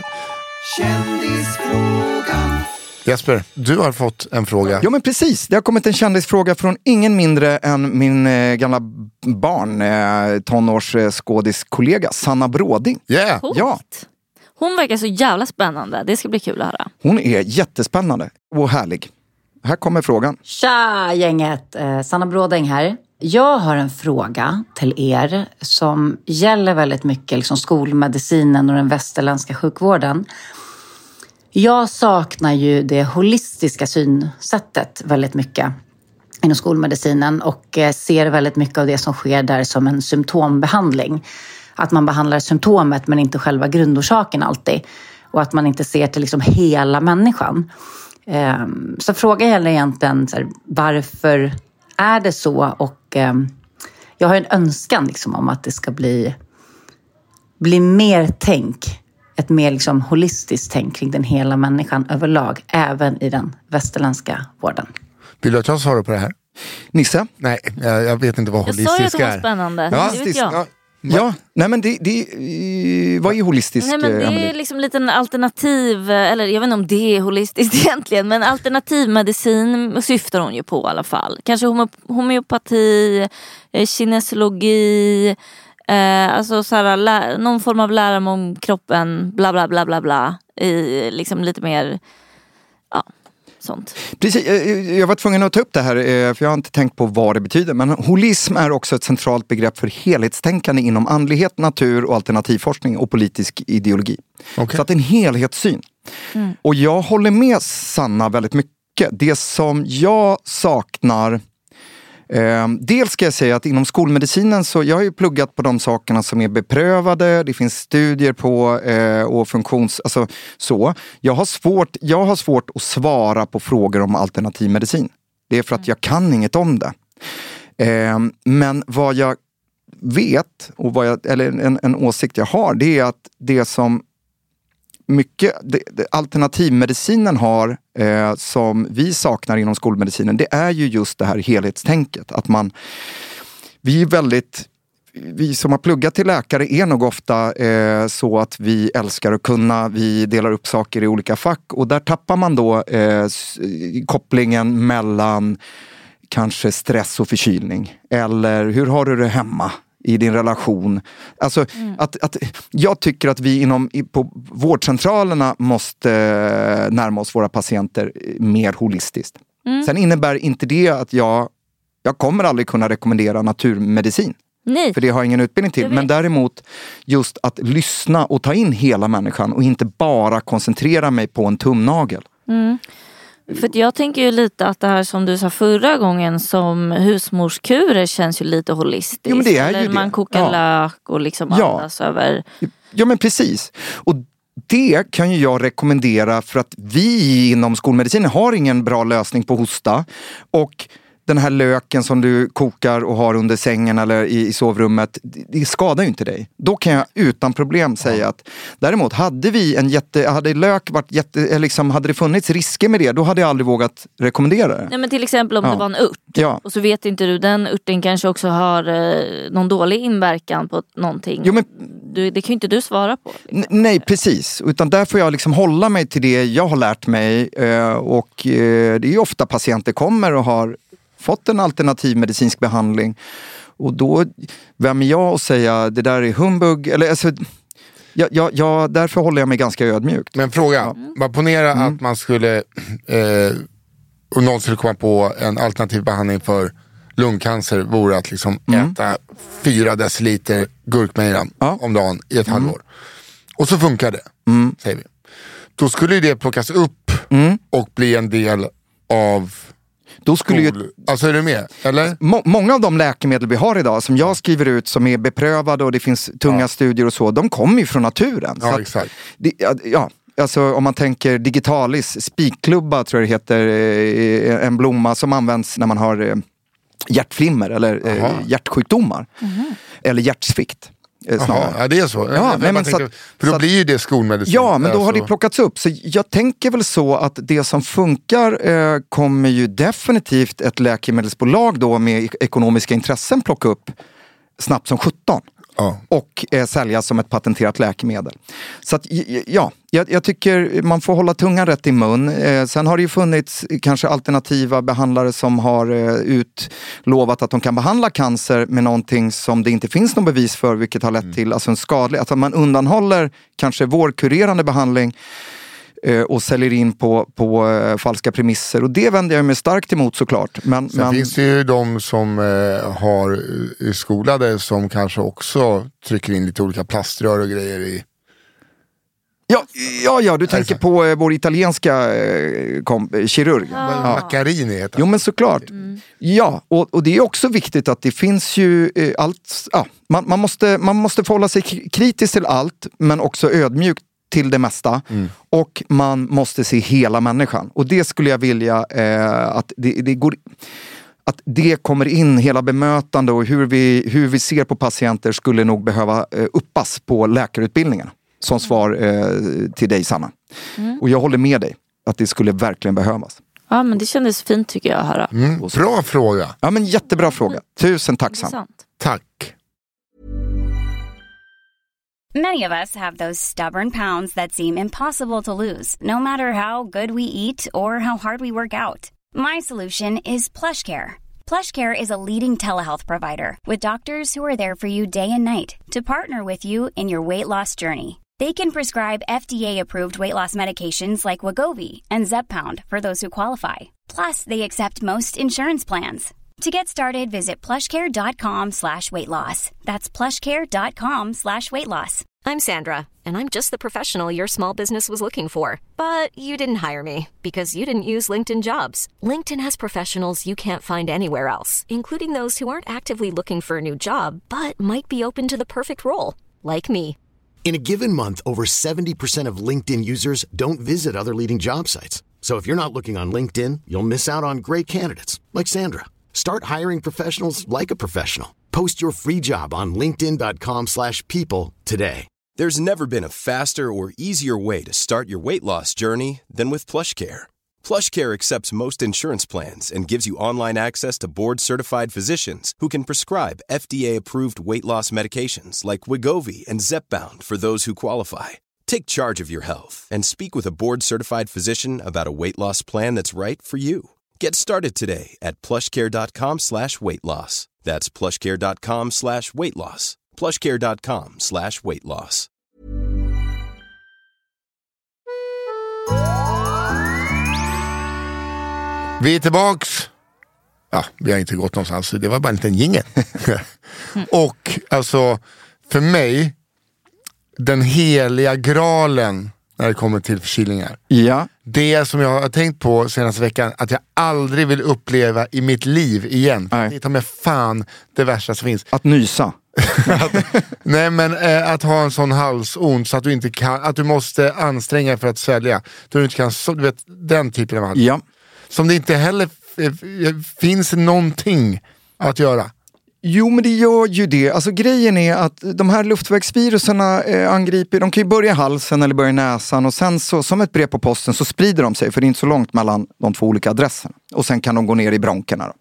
Kändisfrågan. Jesper, du har fått en fråga. Ja, men precis. Det har kommit en kändisfråga från ingen mindre än min eh, gamla barn, eh, tonårsskådiskollega Sanna Bråding. Yeah. Ja. Hon verkar så jävla spännande. Det ska bli kul att höra. Hon är jättespännande och härlig. Här kommer frågan. Tja gänget, eh, Sanna Bråding här. Jag har en fråga till er som gäller väldigt mycket liksom skolmedicinen och den västerländska sjukvården. Jag saknar ju det holistiska synsättet väldigt mycket inom skolmedicinen och ser väldigt mycket av det som sker där som en symptombehandling. Att man behandlar symptomet men inte själva grundorsaken alltid. Och att man inte ser till liksom hela människan. Så frågan gäller egentligen så här, varför är det så? Och jag har en önskan liksom om att det ska bli, bli mer tänk. Ett mer liksom holistiskt tänk kring den hela människan överlag, även i den västerländska vården. Vill du att jag svarar på det här? Nisse? Nej, jag, jag vet inte vad holistisk är. Jag sa ju att det var spännande. Ja, det vet jag. Ja, ja, nej men det, det vad är holistisk? Nej, men det är liksom lite en alternativ, eller jag vet inte om det är holistiskt egentligen, men alternativmedicin syftar hon ju på i alla fall. Kanske homeopati, kinesologi, Eh, alltså såhär, lä- någon form av lära om kroppen, bla bla bla bla bla, i liksom lite mer, ja, sånt. Precis, jag var tvungen att ta upp det här, för jag har inte tänkt på vad det betyder, men holism är också ett centralt begrepp för helhetstänkande inom andlighet, natur och alternativforskning och politisk ideologi. Okay. Så att en helhetssyn. Mm. Och jag håller med Sanna väldigt mycket. Det som jag saknar... Eh, dels ska jag säga att inom skolmedicinen så jag har ju pluggat på de sakerna som är beprövade, det finns studier på eh, och funktions, alltså så. Jag har svårt, jag har svårt att svara på frågor om alternativmedicin. Det är för att jag kan inget om det. Eh, men vad jag vet och vad jag, eller en, en åsikt jag har, det är att det som mycket det, det, alternativmedicinen har eh, som vi saknar inom skolmedicinen, det är ju just det här helhetstänket. Att man, vi är väldigt, vi som har pluggat till läkare är nog ofta eh, så att vi älskar att kunna, vi delar upp saker i olika fack och där tappar man då eh, kopplingen mellan kanske stress och förkylning. Eller hur har du det hemma? I din relation. Alltså, mm. att, att, jag tycker att vi inom, på vårdcentralerna måste närma oss våra patienter mer holistiskt. Mm. Sen innebär inte det att jag, jag kommer aldrig kunna rekommendera naturmedicin. Nej. För det har jag ingen utbildning till. Men däremot just att lyssna och ta in hela människan och inte bara koncentrera mig på en tumnagel. Mm. För jag tänker ju lite att det här som du sa förra gången som husmorskurer känns ju lite holistiskt. Jo, men det är Eller ju man det. kokar Ja. lök och liksom Ja. andas över. Ja, men precis. Och det kan ju jag rekommendera för att vi inom skolmedicinen har ingen bra lösning på hosta. Och den här löken som du kokar och har under sängen eller i, i sovrummet, det, det skadar ju inte dig. Då kan jag utan problem säga att däremot hade vi en jätte, hade lök varit jätte, liksom, hade det funnits risker med det, då hade jag aldrig vågat rekommendera det. Nej, men till exempel om ja. det var en ört. Ja. Och så vet inte du, den örten kanske också har eh, någon dålig inverkan på någonting. Jo, men du, det kan ju inte du svara på. Liksom. N- nej, precis. Utan där får jag liksom hålla mig till det jag har lärt mig. Eh, och eh, det är ju ofta patienter kommer och har fått en alternativ medicinsk behandling. Och då, vem är jag att säga det där är humbug? Eller alltså... Ja, ja, ja, därför håller jag mig ganska ödmjukt. Men fråga, mm. bara ponera mm. att man skulle eh, och någon skulle komma på en alternativ behandling för lungcancer vore att liksom mm. äta fyra deciliter gurkmejan ja. om dagen i ett mm. halvår. Och så funkar det, mm. säger vi. Då skulle det plockas upp mm. och bli en del av... Då skulle ju, alltså är du med? Eller? Må, många av de läkemedel vi har idag som jag skriver ut som är beprövade och det finns tunga ja. studier och så, de kommer ju från naturen. Ja, så att, exakt. Det, ja, alltså om man tänker digitalis, spikklubba tror jag det heter, en blomma som används när man har hjärtflimmer eller Aha. hjärtsjukdomar. Mm. Eller hjärtsvikt. Jaha, ja det är så. Ja, nej, men tänkte, att, för då att, blir ju det skolmedicin. Ja, men då alltså. har det plockats upp. Så jag tänker väl så att det som funkar eh, kommer ju definitivt ett läkemedelsbolag då med ekonomiska intressen plocka upp snabbt som sjutton. Ja. Och eh, säljas som ett patenterat läkemedel. Så att ja, jag, jag tycker man får hålla tungan rätt i mun. Eh, sen har det ju funnits kanske alternativa behandlare som har eh, utlovat att de kan behandla cancer med någonting som det inte finns någon bevis för, vilket har lett mm. till alltså en skadlig, att man undanhåller kanske vår kurerande behandling eh, och säljer in på, på eh, falska premisser. Och det vänder jag mig starkt emot såklart. Men, sen men... finns det ju de som eh, har eh, skolade som kanske också trycker in lite olika plaströr och grejer i. Ja, ja, ja, du tänker alltså. på eh, vår italienska eh, kom, eh, kirurg. Ja. Maccarini heter Jo, men såklart. Mm. Ja, och, och det är också viktigt att det finns ju eh, allt. Ja, man, man, måste, man måste förhålla sig kritiskt till allt, men också ödmjukt till det mesta. Mm. Och man måste se hela människan. Och det skulle jag vilja eh, att det, det går... Att det kommer in, hela bemötande och hur vi, hur vi ser på patienter skulle nog behöva eh, uppas på läkarutbildningen. Som svar eh, till dig, Sanna. Mm. Och jag håller med dig att det skulle verkligen behövas. Ja, men det kändes fint tycker jag att höra. Mm, bra fråga. Ja, men jättebra fråga. Tusen tack, Sanna. Tack. Many of us have those stubborn pounds that seem impossible to lose, no matter how good we eat or how hard we work out. My solution is PlushCare. PlushCare is a leading telehealth provider with doctors who are there for you day and night to partner with you in your weight loss journey. They can prescribe F D A-approved weight loss medications like Wegovy and Zepbound for those who qualify. Plus, they accept most insurance plans. To get started, visit plushcare.com slash weight loss. That's plushcare.com slash weight loss. I'm Sandra, and I'm just the professional your small business was looking for. But you didn't hire me because you didn't use LinkedIn Jobs. LinkedIn has professionals you can't find anywhere else, including those who aren't actively looking for a new job, but might be open to the perfect role, like me. In a given month, over seventy percent of LinkedIn users don't visit other leading job sites. So if you're not looking on LinkedIn, you'll miss out on great candidates, like Sandra. Start hiring professionals like a professional. Post your free job on linkedin.com slash people today. There's never been a faster or easier way to start your weight loss journey than with PlushCare. PlushCare accepts most insurance plans and gives you online access to board-certified physicians who can prescribe F D A-approved weight loss medications like Wegovy and Zepbound for those who qualify. Take charge of your health and speak with a board-certified physician about a weight loss plan that's right for you. Get started today at plushcare.com slash weight loss. That's plushcare.com slash weight loss. plushcare.com slash weight loss. Vi är tillbaks. Ja, vi har inte gått någonstans. Det var bara en liten jingel. Och alltså, för mig, den heliga graalen när det kommer till förkylningar. Ja. Det som jag har tänkt på senaste veckan, att jag aldrig vill uppleva i mitt liv igen. Nej. Det tar mig fan det värsta som finns. Att nysa. att, nej men äh, att ha en sån halsont så att du inte kan, att du måste anstränga dig för att svälja. Du inte kan, så, du vet, den typen av hals. Ja. Som det inte heller f- f- finns någonting att göra. Jo, men det gör ju det. Alltså grejen är att de här luftvägsviruserna eh, angriper, de kan ju börja i halsen eller börja i näsan och sen så, som ett brev på posten så sprider de sig, för det är inte så långt mellan de två olika adresserna. Och sen kan de gå ner i bronkerna då.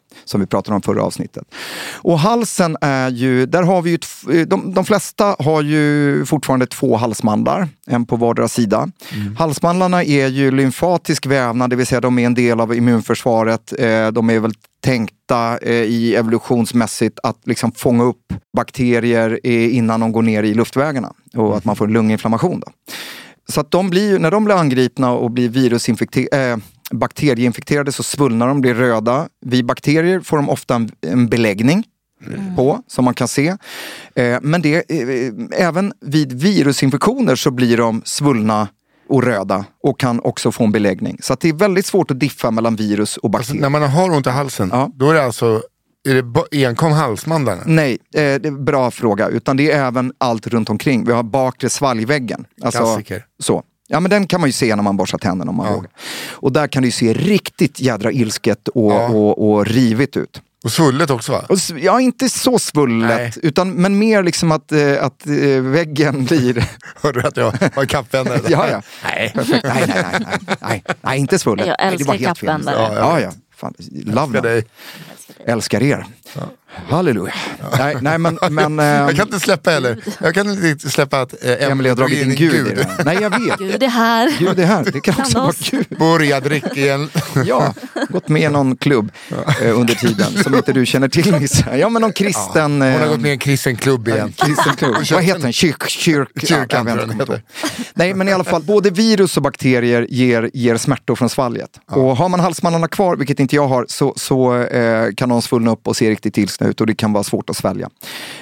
som vi pratade om förra avsnittet. Och halsen är ju, där har vi ju, de, de flesta har ju fortfarande två halsmandlar, en på vardera sida. Mm. Halsmandlarna är ju lymfatisk vävnad, det vill säga de är en del av immunförsvaret. De är väl tänkta i evolutionsmässigt att liksom fånga upp bakterier innan de går ner i luftvägarna och att man får en lunginflammation då. Så att de blir, när de blir angripna och blir virusinfekterade, äh, bakterieinfekterade så svullnar de, blir röda. Vid bakterier får de ofta en, en beläggning mm. på, som man kan se. Eh, men det, eh, även vid virusinfektioner så blir de svullna och röda och kan också få en beläggning. Så att det är väldigt svårt att diffa mellan virus och bakterier. Alltså, när man har ont i halsen, ja. då är det alltså... Är det enkom halsmandlarna? Nej, eh, det är en bra fråga. Utan det är även allt runt omkring. Vi har bakre svalgväggen. Alltså, klassiker. Så. Ja, men den kan man ju se när man borstar tänderna om man ja. vågar. Och där kan du se riktigt jädra ilsket och, ja. och, och rivigt ut. Och svullet också va? Och, ja, inte så svullet. Utan, men mer liksom att, äh, att äh, väggen blir... Hörde du att jag har kappvändare? ja, ja. Nej. nej, nej, nej, nej, nej. Nej, inte svullet. Jag älskar kappvändare. Ja, ja. ja. Fan, love dig. Älskar er. Ja. Halleluja. Ja. Nej, nej, men, men, jag kan inte släppa heller. Jag kan inte släppa att äh, Emelie har dragit in Gud. Gud. Nej, jag vet. Gud är här. Gud är här. Det kan också vara Gud. Börja dricka igen. Ja, gått med i någon klubb eh, under tiden som inte du känner till. Nissa. Ja, men någon kristen... Ja, hon har gått med i en kristen klubb igen. Kristen klubb. Vad heter den? Kyrk... kyrk Kyrkan. Ja, nej, men i alla fall, både virus och bakterier ger, ger smärtor från svalget. Ja. Och har man halsmandlarna kvar, vilket inte jag har, så, så eh, kan de svullna upp och se riktigt ilsna ut och det kan vara svårt att svälja.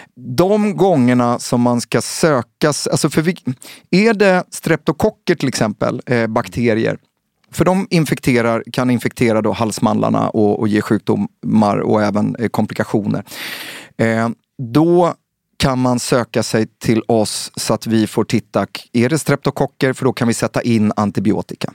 De gångerna som man ska sökas, alltså för vi, är det streptokocker till exempel, eh, bakterier, för de infekterar, kan infektera då halsmandlarna och, och ge sjukdomar och även eh, komplikationer. Eh, då kan man söka sig till oss så att vi får titta, är det streptokocker? För då kan vi sätta in antibiotika.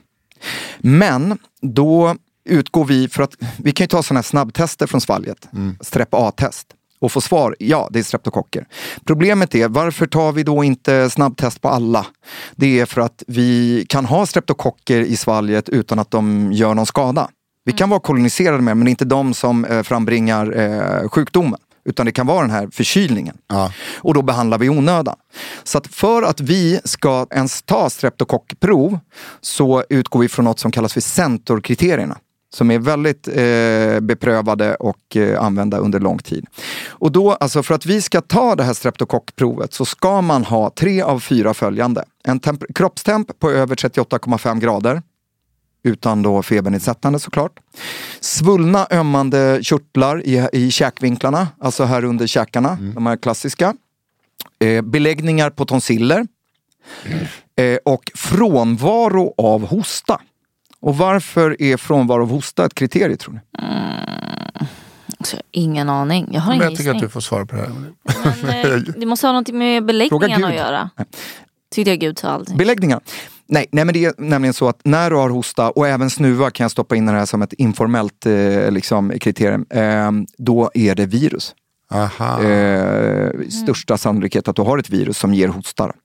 Men då utgår vi, för att vi kan ju ta sådana här snabbtester från svalget, mm. strep A-test, och få svar, ja det är streptokocker. Problemet är, varför tar vi då inte snabbtest på alla? Det är för att vi kan ha streptokocker i svalget utan att de gör någon skada. Vi kan vara koloniserade med, men inte de som eh, frambringar eh, sjukdomen. Utan det kan vara den här förkylningen. Ja. Och då behandlar vi onödan. Så att för att vi ska ens ta streptokockprov så utgår vi från något som kallas för centorkriterierna. Som är väldigt eh, beprövade och eh, använda under lång tid. Och då, alltså för att vi ska ta det här streptokockprovet så ska man ha tre av fyra följande. En temp- kroppstemp på över trettioåtta komma fem grader. Utan då febernedsättande såklart. Svullna ömmande körtlar i, i käkvinklarna. Alltså här under käkarna. Mm. De här klassiska. Eh, beläggningar på tonsiller. Mm. Eh, och frånvaro av hosta. Och varför är frånvaro av hosta ett kriterium, tror ni? Mm. Alltså, ingen aning. Jag har ingen Jag tycker att du får svara på det här. Men, eh, det måste ha någonting med beläggningen att göra. Tyckte jag Gud sa allting. Beläggningar? Nej, nej, men det är nämligen så att när du har hosta och även snuva kan jag stoppa in det här som ett informellt eh, liksom, kriterium. Eh, då är det virus. Aha. Eh, största sannolikhet att du har ett virus som ger hostar.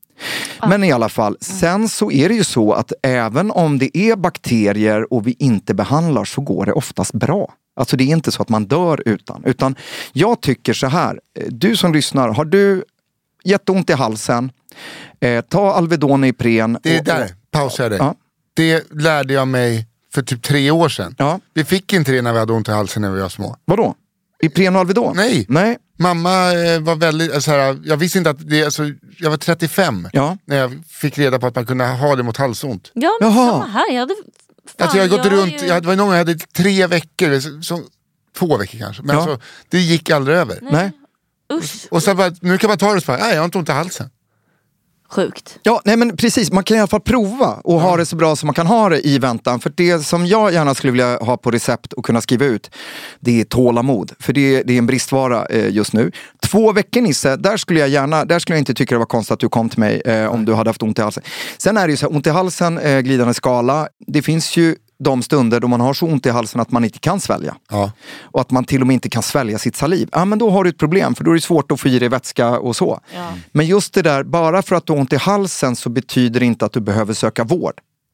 Men i alla fall, sen så är det ju så att även om det är bakterier och vi inte behandlar så går det oftast bra. Alltså det är inte så att man dör utan. Utan jag tycker så här, du som lyssnar, har du jätteont i halsen, eh, ta Alvedon i Ipren. Det är där, pausa dig. Ja. Det lärde jag mig för typ tre år sedan. Ja. Vi fick inte det när vi hade ont i halsen när vi var små. Vadå? Ipren och Alvedon? Nej. Nej. Mamma var väldigt, så här, jag visste inte att det, alltså, jag var trettiofem ja. när jag fick reda på att man kunde ha det mot halsont. Ja, men samma här. Jag hade, fan, alltså, jag hade gått jag runt, ju... jag hade, var någon jag hade tre veckor, så, två veckor kanske. Men ja. alltså, det gick aldrig över. Nej. Nej. Usch. Och så bara, nu kan man ta det och så bara, nej jag har inte ont i halsen. Sjukt. Ja, nej men precis. Man kan i alla fall prova och ja. ha det så bra som man kan ha det i väntan. För det som jag gärna skulle vilja ha på recept och kunna skriva ut, det är tålamod. För det, det är en bristvara eh, just nu. Två veckor, Nisse, där skulle jag gärna, där skulle jag inte tycka det var konstigt att du kom till mig eh, om du hade haft ont i halsen. Sen är det ju så här, ont i halsen, eh, glidande skala. Det finns ju de stunder då man har så ont i halsen att man inte kan svälja. Ja. Och att man till och med inte kan svälja sitt saliv. Ja, men då har du ett problem, för då är det svårt att få i dig vätska och så. Ja. Men just det där, bara för att du har ont i halsen så betyder det inte att du behöver söka vård.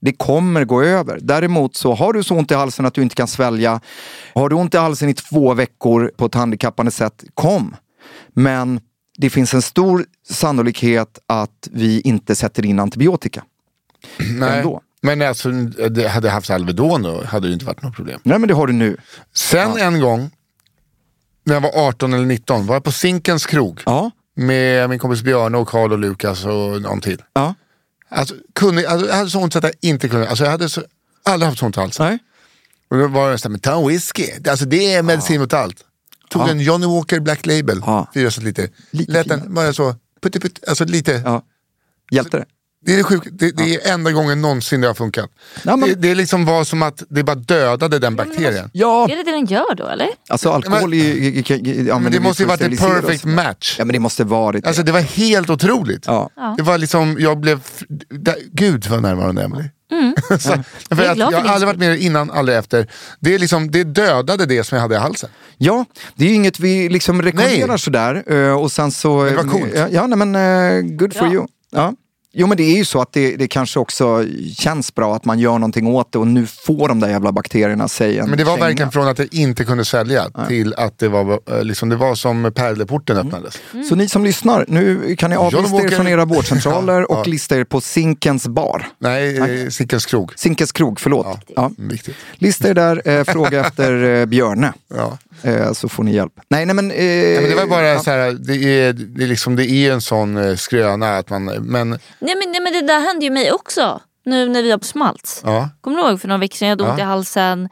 Det kommer gå över. Däremot så har du så ont i halsen att du inte kan svälja. Har du ont i halsen i två veckor på ett handikappande sätt, kom. Men det finns en stor sannolikhet att vi inte sätter in antibiotika. Nej, ändå. men alltså, det hade haft Alvedon då hade det inte varit något problem. Nej, men det har du nu. Sen ja. en gång, när jag var arton eller nitton, var jag på Zinkens krog. Ja. Med min kompis Björn och Karl och Lukas och någon till. Ja. Alltså, kunde, alltså, jag hade så ont så att jag inte kunde. Alltså, jag hade så, aldrig haft så ont i halsen. Nej. Och då var det så här, men ta en whisky. Alltså, det är medicin ja. mot allt. Tog ja. en Johnny Walker Black Label. Ja. Fyra så lite. lite Lät den bara så, putt, putt, alltså lite. Ja. Hjälpte det? Det är, sjuk, det, det är ja. enda gången någonsin det har funkat. Ja, men... det, det är liksom var som att det bara dödade den bakterien. Ja. Är det det den gör då, eller? Alltså alkohol ja, men, i, i, i, ja, men det måste ju varit en perfect match. Ja, men det måste varit. Alltså det var helt otroligt. Ja. Ja. Det var liksom, jag blev, där, gud vad närvarande Emily. Mm. så, ja. för att jag har aldrig varit med innan, aldrig efter. Det är liksom, det dödade det som jag hade i halsen. Ja, det är ju inget vi liksom rekommenderar nej. sådär. Och sen så... Det var coolt. Ja, ja nej, men uh, good for ja. you. Ja. Jo, men det är ju så att det, det kanske också känns bra att man gör någonting åt det och nu får de där jävla bakterierna sig en Men det var känga. Verkligen från att det inte kunde sälja Nej. till att det var liksom, det var som pärleporten öppnades. Mm. Så ni som lyssnar, nu kan ni avlista er från era vårdcentraler ja, och ja. lista er på Zinkens bar. Nej, Nej. Zinkens krog. Zinkens krog, förlåt. Ja, ja. Viktigt. Lista er där, eh, fråga efter eh, Björne. Ja. Eh, så får ni hjälp. Nej, nej men... Eh, ja, men det var bara ja. så här, det är, det är liksom, det är en sån eh, skröna att man, men... Nej men, nej men det där hände ju mig också. Nu när vi var på Smalts. Ja. Kommer du ihåg för några veckor sedan jag hade ont ja. i halsen.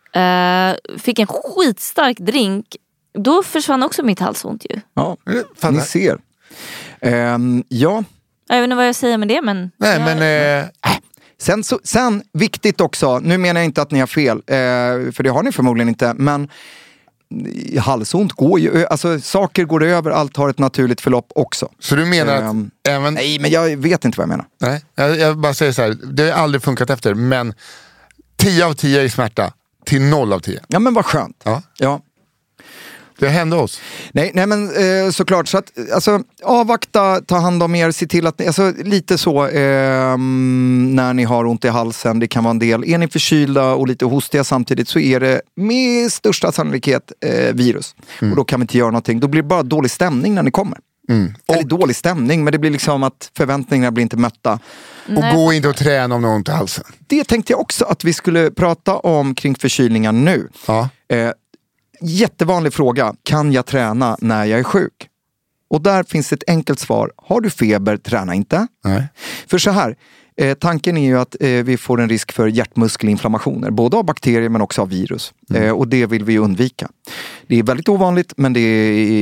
Uh, fick en skitstark drink. Då försvann också mitt halsont ju. Ja, fan, ni ser. Um, ja. Jag vet inte vad jag säger med det men... Nej jag... men... Eh... Sen, så, sen, viktigt också, nu menar jag inte att ni har fel, eh, för det har ni förmodligen inte, men halsont går ju, alltså saker går över, allt har ett naturligt förlopp också. Så du menar att um, även... Nej, men jag vet inte vad jag menar. Nej, jag, jag bara säger så här, det har aldrig funkat efter, men tio av tio i smärta till noll av tio. Ja, men vad skönt. Ja. Ja. Det hände oss. Nej, nej men eh, såklart. Så att, alltså, avvakta, ta hand om er, se till att ni, alltså, lite så eh, när ni har ont i halsen, det kan vara en del. Är ni förkylda och lite hostiga samtidigt så är det med största sannolikhet eh, virus. Mm. Och då kan vi inte göra någonting. Då blir det bara dålig stämning när ni kommer. Mm. Eller och, dålig stämning, men det blir liksom att förväntningarna blir inte mötta. Och nej. Gå inte och träna om någon ont i halsen. Det tänkte jag också att vi skulle prata om kring förkylningar nu. Ja. Eh, Jättevanlig fråga, kan jag träna när jag är sjuk? Och där finns ett enkelt svar, har du feber, träna inte. Nej. För så här, eh, tanken är ju att eh, vi får en risk för hjärtmuskelinflammationer, både av bakterier men också av virus. Mm. Eh, och det vill vi undvika. Det är väldigt ovanligt men det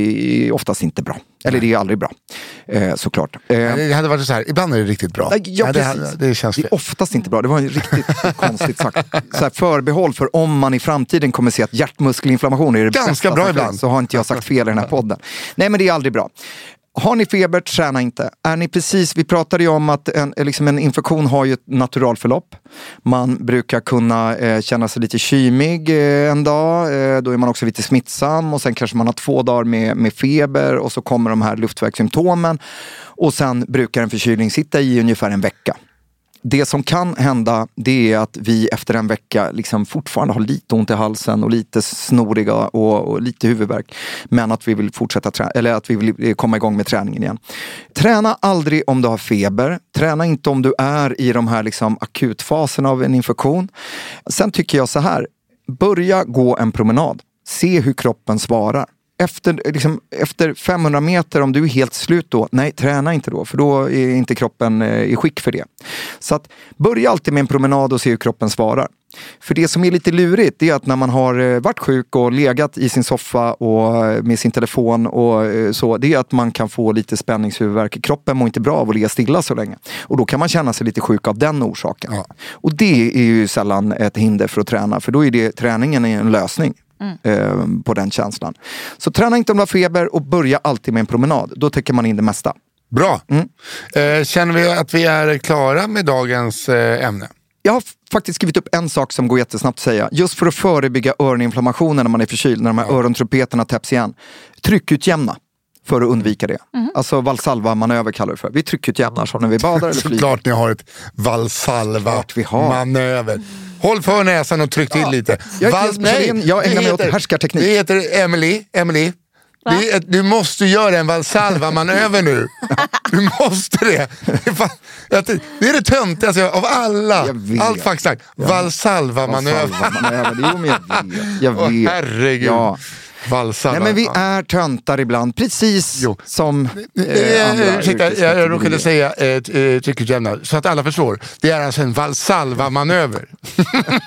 är oftast inte bra. Eller det är aldrig bra, eh, såklart. Eh, det hade varit så här, ibland är det riktigt bra. Ja, ja, det, det, känns det är oftast inte bra, det var riktigt konstigt sagt. Så här, förbehåll för om man i framtiden kommer se att hjärtmuskelinflammation är det ganska bra ibland. Så har inte jag sagt fel i den här podden. Nej, men det är aldrig bra. Har ni feber, träna inte. Är ni precis, vi pratade ju om att en, liksom en infektion har ju ett naturalförlopp. Man brukar kunna eh, känna sig lite kymig eh, en dag. Eh, då är man också lite smittsam. Och sen kanske man har två dagar med, med feber. Och så kommer de här luftvägssymptomen. Och sen brukar en förkylning sitta i ungefär en vecka. Det som kan hända, det är att vi efter en vecka liksom fortfarande har lite ont i halsen och lite snoriga och, och lite huvudvärk. Men att vi vill fortsätta träna, eller att vi vill komma igång med träningen igen. Träna aldrig om du har feber. Träna inte om du är i de här liksom akutfaserna av en infektion. Sen tycker jag så här, börja gå en promenad. Se hur kroppen svarar. Efter, liksom, efter femhundra meter, om du är helt slut då, nej, träna inte då, för då är inte kroppen eh, i skick för det. Så att börja alltid med en promenad och se hur kroppen svarar. För det som är lite lurigt, det är att när man har eh, varit sjuk och legat i sin soffa och eh, med sin telefon och eh, så, det är att man kan få lite spänningshuvudvärk. Kroppen mår inte bra av att ligga stilla så länge. Och då kan man känna sig lite sjuk av den orsaken. Ja. Och det är ju sällan ett hinder för att träna, för då är det, träningen är en lösning. Mm. Eh, på den känslan. Så träna inte om du har feber och börja alltid med en promenad. Då täcker man in det mesta. Bra. Mm. Eh, känner vi att vi är klara med dagens eh, ämne? Jag har faktiskt skrivit upp en sak som går jättesnabbt att säga. Just för att förebygga öroninflammationer när man är förkyld. När de här ja. örontrupeterna täpps igen. Tryckutjämna. för att undvika det. Mm. Alltså Valsalva-manöver kallar vi för. Vi tryckutjämnar så när vi badar eller flyger. Såklart ni har ett Valsalva-manöver. Håll för näsan och tryck till ja. lite. Jag, Val- nej, jag ägnar mig åt härskarteknik. Det heter Emily. Emily. Det är, du måste göra en Valsalva-manöver nu. Du måste det. Det är, fan, det, är det töntigaste av alla. Allt faxsnack. Valsalva-manöver. Valsalva-manöver. Jo, men jag vet. Jag vet. Åh, herregud. Ja. Valsalva. Nej, men vi är töntar ibland, precis jo. som eh, andra. Ursäkta, jag, jag råkade säga eh, tryckutjämna, så att alla förstår. Det är alltså en Valsalva-manöver. ja,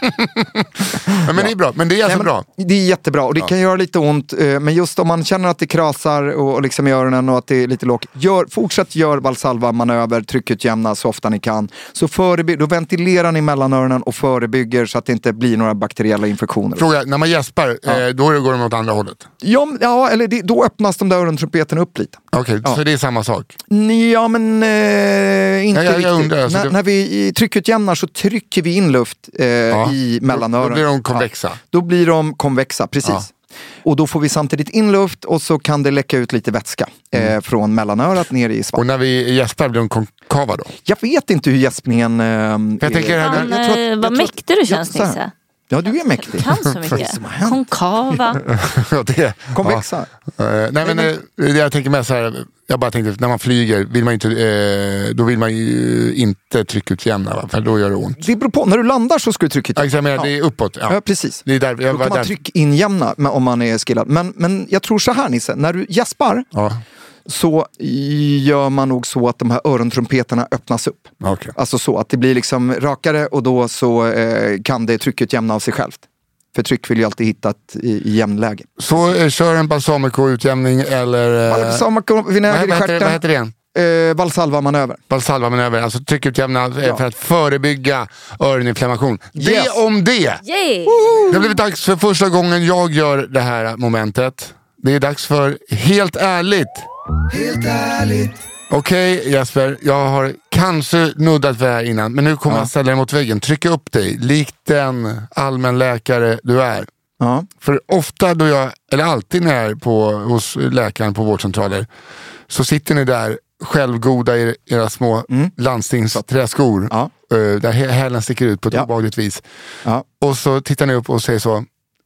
men ja. det är bra, men det är alltså Nej, bra. Det är jättebra och det ja. kan göra lite ont, eh, men just om man känner att det krasar och, och liksom i öronen och att det är lite lågt, gör, fortsätt gör Valsalva-manöver, tryckutjämna så ofta ni kan. Så förebygg, då ventilerar ni mellan öronen och förebygger så att det inte blir några bakteriella infektioner. Fråga, när man gäspar, ja. eh, då går de åt andra hållet? Ja, ja eller det, då öppnas de där örontrumpeten upp lite. Okej, okay, ja. så det är samma sak? Ja, men eh, inte ja, jag, jag riktigt. undrar, alltså när, det... när vi tryckutjämnar så trycker vi in luft eh, ja. i mellanöronen. Då blir de konvexa. Ja. Då blir de konvexa, precis. Ja. Och då får vi samtidigt in luft och så kan det läcka ut lite vätska eh, mm. från mellanörat ner i svalg. Och när vi gäspar blir de konkava då? Jag vet inte hur gäspningen... Eh, jag tänker, är, han, jag tror att, vad mäktig du känns, Nisse. Ja, du är mäktig. Du kan så mycket. Konkava. ja, det, Konvexa. Ja. Uh, nej, men uh, jag tänker med så här, jag bara tänkte, när man flyger vill man inte, uh, då vill man ju inte tryckutjämna, va? För då gör det ont. Det beror på, när du landar så ska du tryckutjämna. Ja, menar, det är uppåt. Ja, ja precis. Det är där, jag då kan man där. tryckinjämna om man är skillad. Men, men jag tror så här, Nisse, när du gäspar ja. så gör man nog så att de här örontrumpeterna öppnas upp. Okay. Alltså så att det blir liksom rakare och då så eh, kan det tryckutjämna av sig självt. För tryck vill ju alltid hitta ett, i, i jämnläge. Så eh, kör en balsamico-utjämning eller... Eh, balsamico, vinäger i stjärten. Vad heter det igen? Eh, Valsalva-manöver. Valsalva-manöver, alltså tryckutjämna eh, ja. för att förebygga öroninflammation. Yes. Det om det! Yay. Det har blivit dags för första gången jag gör det här momentet. Det är dags för Helt ärligt. Helt ärligt. Okej okay, Jesper, jag har kanske nuddat för det här innan, men nu kommer ja. jag ställa dig mot väggen. Trycka upp dig, likt den allmänläkare du är. Ja. För ofta då jag, eller alltid när jag är på, hos läkaren på vårdcentraler, så sitter ni där självgoda i era små mm. landstingsträskor. Ja. Där hälen sticker ut på ett ja. obehagligt vis. Ja. Och så tittar ni upp och säger så: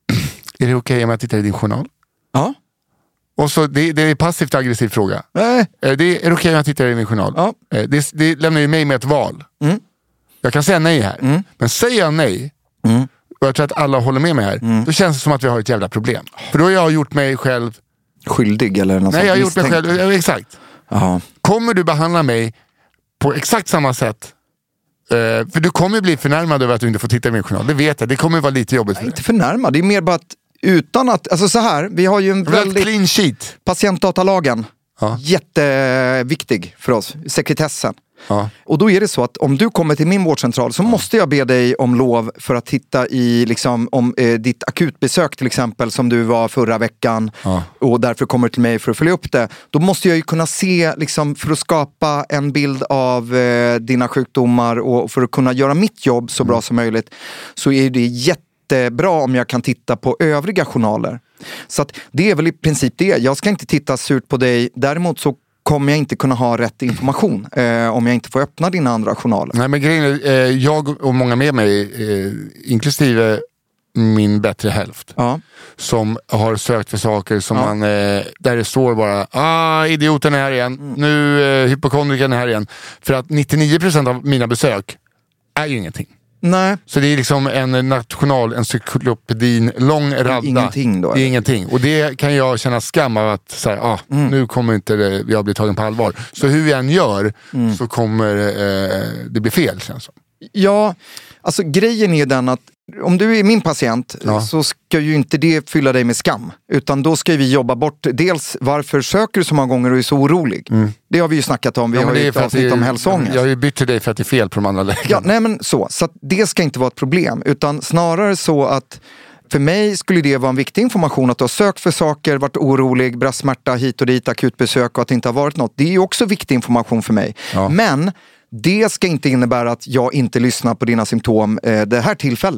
är det okej okay om jag tittar i din journal? Ja. Och så det, det är en passivt aggressiv fråga. Nej. Det är, är det okej okay om jag tittar i min journal? Ja. Det, det lämnar ju mig med ett val. Mm. Jag kan säga nej här. Mm. Men säger jag nej, mm. och jag tror att alla håller med mig här, mm. då känns det som att vi har ett jävla problem. För då har jag gjort mig själv skyldig eller något. Nej, jag har gjort mig själv, ja, exakt. Aha. Kommer du behandla mig på exakt samma sätt? Uh, för du kommer bli förnärmad över att du inte får titta i min journal. Det vet jag, det kommer vara lite jobbigt för dig. Inte förnärmad, det är mer bara att utan att, alltså så här, vi har ju en väldigt... clean sheet. Patientdatalagen, ja. jätteviktig för oss, sekretessen. Ja. Och då är det så att om du kommer till min vårdcentral så ja. måste jag be dig om lov för att titta i liksom, om eh, ditt akutbesök till exempel som du var förra veckan ja. och därför kommer till mig för att följa upp det. Då måste jag ju kunna se, liksom, för att skapa en bild av eh, dina sjukdomar och för att kunna göra mitt jobb så bra mm. som möjligt, så är det jättebra om jag kan titta på övriga journaler. Så att det är väl i princip det. Jag ska inte titta surt på dig, däremot så kommer jag inte kunna ha rätt information eh, om jag inte får öppna dina andra journaler. Nej, men grejen är, eh, jag och många med mig, eh, inklusive min bättre hälft, ja. som har sökt för saker som ja. man, eh, där det står bara, ah, idioten är här igen, mm. nu eh, hypokondriken är här igen. För att nittionio procent av mina besök är ju ingenting. Nej. Så det är liksom en national encyklopedin, lång radda. Ingenting då. Det är ingenting. Och det kan jag känna skam av att så här, ah, mm. nu kommer inte det, jag bli tagen på allvar. Så hur jag än gör mm. så kommer eh, det bli fel, känns som. Ja, alltså grejen är ju den att om du är min patient ja. så ska ju inte det fylla dig med skam. Utan då ska vi jobba bort dels varför söker du så många gånger och är så orolig. Mm. Det har vi ju snackat om. Vi ja, har ju ett avsnitt om hälsoångest. Jag har ju bytt till dig för att det är fel på de andra läkarna. Ja, nej men så. Så att det ska inte vara ett problem. Utan snarare så att för mig skulle det vara en viktig information att du har sökt för saker, varit orolig, bröstsmärta hit och dit, akutbesök och att det inte har varit något. Det är ju också viktig information för mig. Ja. Men det ska inte innebära att jag inte lyssnar på dina symptom eh, det här tillfället.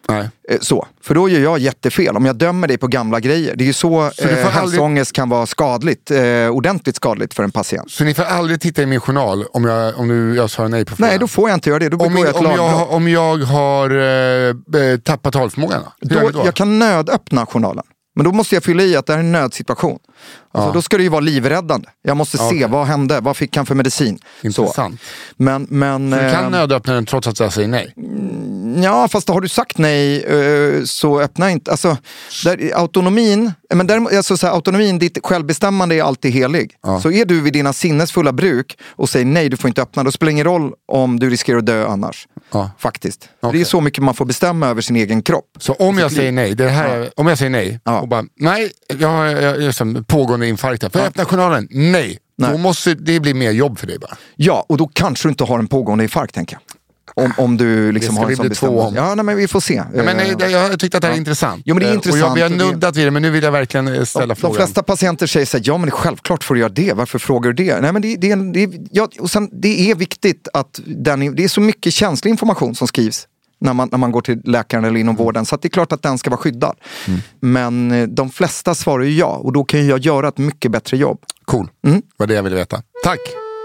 Nej. Så, för då gör jag jättefel om jag dömer dig på gamla grejer. Det är ju så, så eh, hälsoångest aldrig... kan vara skadligt, eh, ordentligt skadligt för en patient. Så ni får aldrig titta i min journal om jag, om du, jag svarar nej på frågan? Nej, då får jag inte göra det. Då begår om, jag ett om, jag, om jag har eh, tappat talförmågan då? Då, då? Jag kan nödöppna journalen. Men då måste jag fylla i att det är en nödsituation. Alltså, ja. Då ska det ju vara livräddande. Jag måste se, okay. vad hände? Vad fick han för medicin? Intressant. Så. Men, men, så du kan eh, nödöppna den trots att jag säger nej? Ja, fast har du sagt nej eh, så öppna inte. Alltså, där, autonomin, men där, alltså, så här, autonomin, ditt självbestämmande är alltid helig. Ja. Så är du vid dina sinnesfulla bruk och säger nej, du får inte öppna. Då spelar det ingen roll om du riskerar att dö annars. Ja. Faktiskt. Okay. Det är så mycket man får bestämma över sin egen kropp. Så om jag säger nej, det här, ja. om jag säger nej ja. och bara, nej, jag har jag, jag, jag, pågående infarkter. Får jag öppna journalen? Nej. Nej. Då måste det bli mer jobb för dig bara. Ja, och då kanske du inte har en pågående infarkt, tänker jag. Om, om du liksom har en sån bestämmelse. Ja, nej, men vi får se. Ja, men nej, det, jag tyckte att det här är ja. intressant. Jo, men det är intressant. Och jag, vi har nuddat vid det, men nu vill jag verkligen ställa de, frågan. De flesta patienter säger så här, ja men självklart får du göra det. Varför frågar du det? Nej, men det, det, det, ja, och sen, det är viktigt att den, det är så mycket känslig information som skrivs när man, när man går till läkaren eller inom vården. Så att det är klart att den ska vara skyddad. Mm. Men de flesta svarar ju ja. Och då kan jag göra ett mycket bättre jobb. Cool, mm. var det jag ville veta. Tack!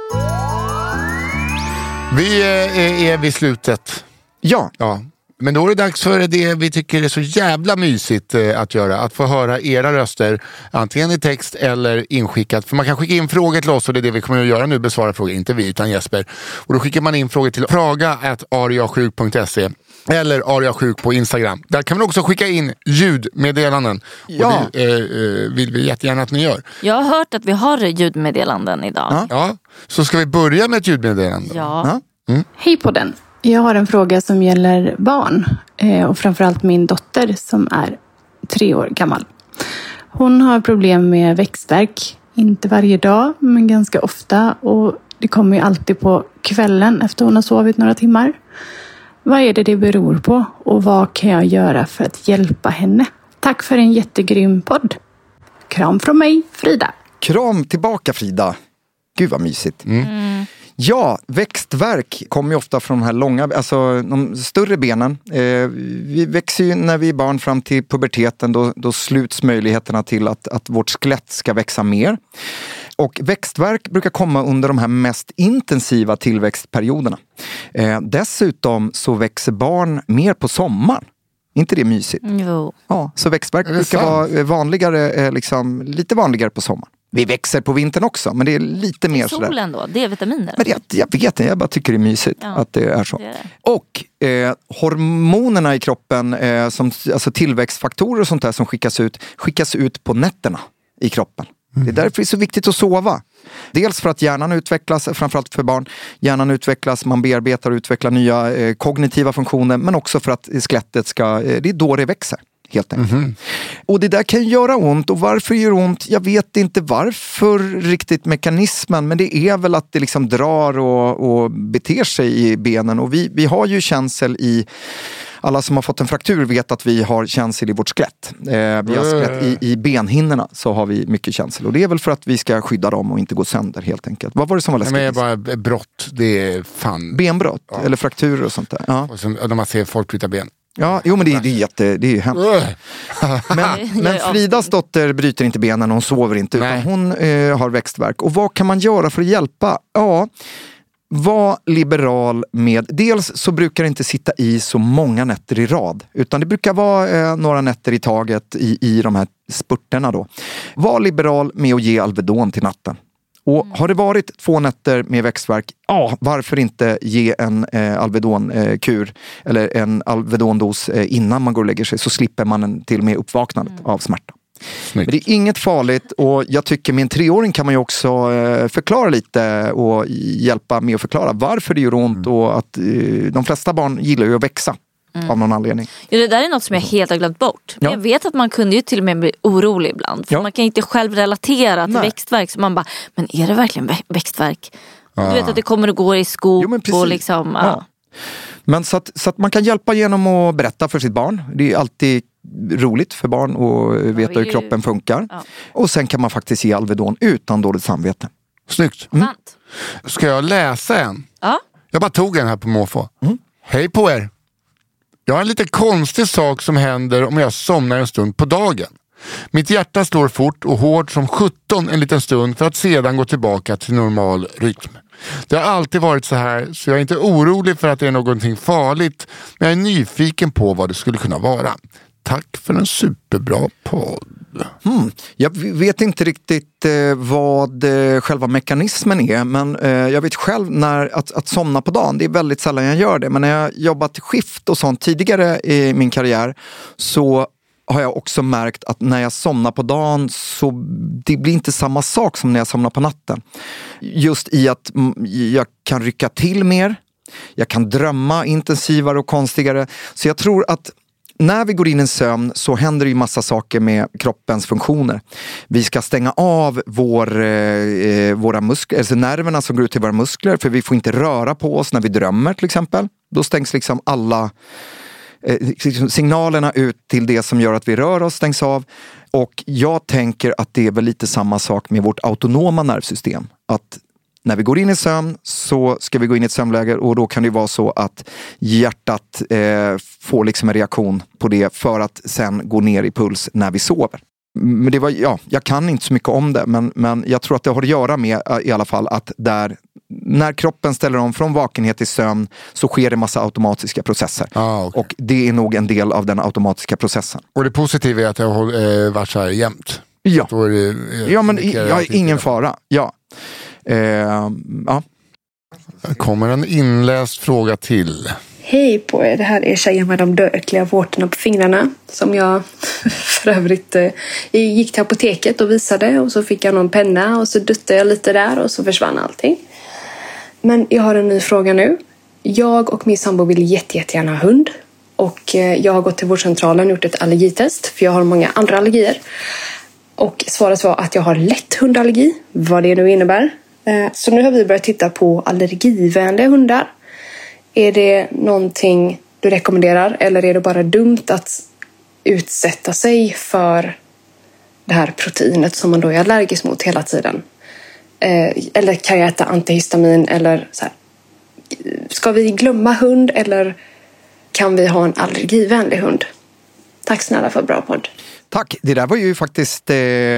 Vi är, är vid slutet. Ja. ja. Men då är det dags för det vi tycker är så jävla mysigt eh, att göra. Att få höra era röster, antingen i text eller inskickat. För man kan skicka in frågor till oss och det är det vi kommer att göra nu, besvara frågor. Inte vi utan Jesper. Och då skickar man in frågor till praga at ariasjuk punkt se eller ariasjuk på Instagram. Där kan man också skicka in ljudmeddelanden. Ja. Och det eh, vill vi jättegärna att ni gör. Jag har hört att vi har ljudmeddelanden idag. Ja, ja. Så ska vi börja med ett ljudmeddelande? Ja. Mm. Hej på den. Jag har en fråga som gäller barn eh, och framförallt min dotter som är tre år gammal. Hon har problem med växtvärk, inte varje dag men ganska ofta, och det kommer ju alltid på kvällen efter hon har sovit några timmar. Vad är det det beror på och vad kan jag göra för att hjälpa henne? Tack för en jättegrym podd. Kram från mig, Frida. Kram tillbaka, Frida. Gud vad mysigt. Mm. Mm. Ja, växtvärk kommer ju ofta från de här långa, alltså de större benen. Eh, vi växer ju när vi är barn fram till puberteten, då, då sluts möjligheterna till att, att vårt skelett ska växa mer. Och växtvärk brukar komma under de här mest intensiva tillväxtperioderna. Eh, dessutom så växer barn mer på sommaren. Inte det mysigt? Jo. Ja, så växtvärk brukar sant? vara vanligare, liksom, lite vanligare på sommaren. Vi växer på vintern också, men det är lite mer sådär. Solen då, D-vitaminer? Men det, jag vet inte, jag bara tycker det är mysigt ja, att det är så. Det är det. Och eh, hormonerna i kroppen, eh, som, alltså tillväxtfaktorer och sånt där som skickas ut, skickas ut på nätterna i kroppen. Mm. Det är därför det är så viktigt att sova. Dels för att hjärnan utvecklas, framförallt för barn. Hjärnan utvecklas, man bearbetar och utvecklar nya eh, kognitiva funktioner, men också för att skelettet ska, eh, det är då det växer. Helt enkelt. Mm-hmm. Och det där kan göra ont. Och varför gör ont? Jag vet inte varför riktigt mekanismen. Men det är väl att det liksom drar och, och beter sig i benen. Och vi, vi har ju känsel i... Alla som har fått en fraktur vet att vi har känsel i vårt skelett. Eh, vi har skelett i, i benhinnorna så har vi mycket känsel. Och det är väl för att vi ska skydda dem och inte gå sönder helt enkelt. Vad var det som var läskigt? Men bara brott, det är fan... Benbrott ja. Eller frakturer och sånt där. Ja. Och som, när man ser folk bryta ben. Ja, jo men det, det är jätte, det är ju hemskt. Men, men Fridas dotter bryter inte benen och hon sover inte. Utan Nej. hon eh, har växtvärk. Och vad kan man göra för att hjälpa? Ja, var liberal med... Dels så brukar det inte sitta i så många nätter i rad. Utan det brukar vara eh, några nätter i taget i, i de här spurterna då. Var liberal med att ge Alvedon till natten. Och har det varit två nätter med växtvärk, ja, varför inte ge en eh, Alvedon-kur eh, eller en Alvedon-dos eh, innan man går och lägger sig, så slipper man en, till och med uppvaknandet mm. av smärta. Snyggt. Men det är inget farligt, och jag tycker med en treåring kan man ju också eh, förklara lite och hjälpa med att förklara varför det gör ont mm. och att eh, de flesta barn gillar ju att växa. Mm. Av någon anledning. Ja, det där är något som jag helt har glömt bort. Ja. Jag vet att man kunde ju till och med bli orolig ibland. För ja. man kan inte själv relatera till Nej. växtverk. Så man bara, men är det verkligen vä- växtverk? Ah. Du vet att det kommer att gå i skop jo, och liksom... Ja. Ja. Men så att, så att man kan hjälpa genom att berätta för sitt barn. Det är alltid roligt för barn att veta ja, hur kroppen funkar. Ja. Och sen kan man faktiskt ge Alvedon utan dåligt samvete. Snyggt. Mm. Ska jag läsa en? Ja. Jag bara tog en här på måfå. Mm. Hej på er! Jag har en lite konstig sak som händer om jag somnar en stund på dagen. Mitt hjärta slår fort och hårt som sjutton en liten stund för att sedan gå tillbaka till normal rytm. Det har alltid varit så här, så jag är inte orolig för att det är någonting farligt, men jag är nyfiken på vad det skulle kunna vara. Tack för en superbra podd. Hmm. Jag vet inte riktigt eh, vad eh, själva mekanismen är, men eh, jag vet själv när att, att somna på dagen, det är väldigt sällan jag gör det, men när jag jobbat skift och sånt tidigare i min karriär så har jag också märkt att när jag somnar på dagen så det blir inte samma sak som när jag somnar på natten. Just i att jag kan rycka till mer, jag kan drömma intensivare och konstigare, så jag tror att när vi går in i en sömn så händer det ju massa saker med kroppens funktioner. Vi ska stänga av vår, eh, våra muskler, alltså nerverna som går ut till våra muskler, för vi får inte röra på oss när vi drömmer till exempel. Då stängs liksom alla eh, signalerna ut till det som gör att vi rör oss stängs av. Och jag tänker att det är väl lite samma sak med vårt autonoma nervsystem. Att när vi går in i sömn så ska vi gå in i ett sömnläge och då kan det vara så att hjärtat eh, får liksom en reaktion på det för att sen gå ner i puls när vi sover. Men det var, ja, jag kan inte så mycket om det, men, men jag tror att det har att göra med i alla fall att där, när kroppen ställer om från vakenhet till sömn så sker det massa automatiska processer. Ah, okay. Och det är nog en del av den automatiska processen. Och det positiva är att det har eh, varit så här jämt. Ja, det, eh, ja men ja, ingen fara. Ja. Eh, ja. Kommer en inläst fråga till. Hej på er, det här är tjejen med de dökliga vårtorna på fingrarna som jag för övrigt eh, gick till apoteket och visade och så fick jag någon penna och så duttade jag lite där och så försvann allting. Men jag har en ny fråga nu. Jag och min sambo vill jätte, jättegärna ha hund och eh, jag har gått till vårdcentralen och gjort ett allergitest för jag har många andra allergier. Och svaret var att jag har lätt hundallergi, vad det nu innebär. Så nu har vi börjat titta på allergivänliga hundar. Är det någonting du rekommenderar eller är det bara dumt att utsätta sig för det här proteinet som man då är allergisk mot hela tiden? Eller kan jag äta antihistamin eller så här? Ska vi glömma hund eller kan vi ha en allergivänlig hund? Tack snälla för bra podd. Tack, det där var ju faktiskt eh,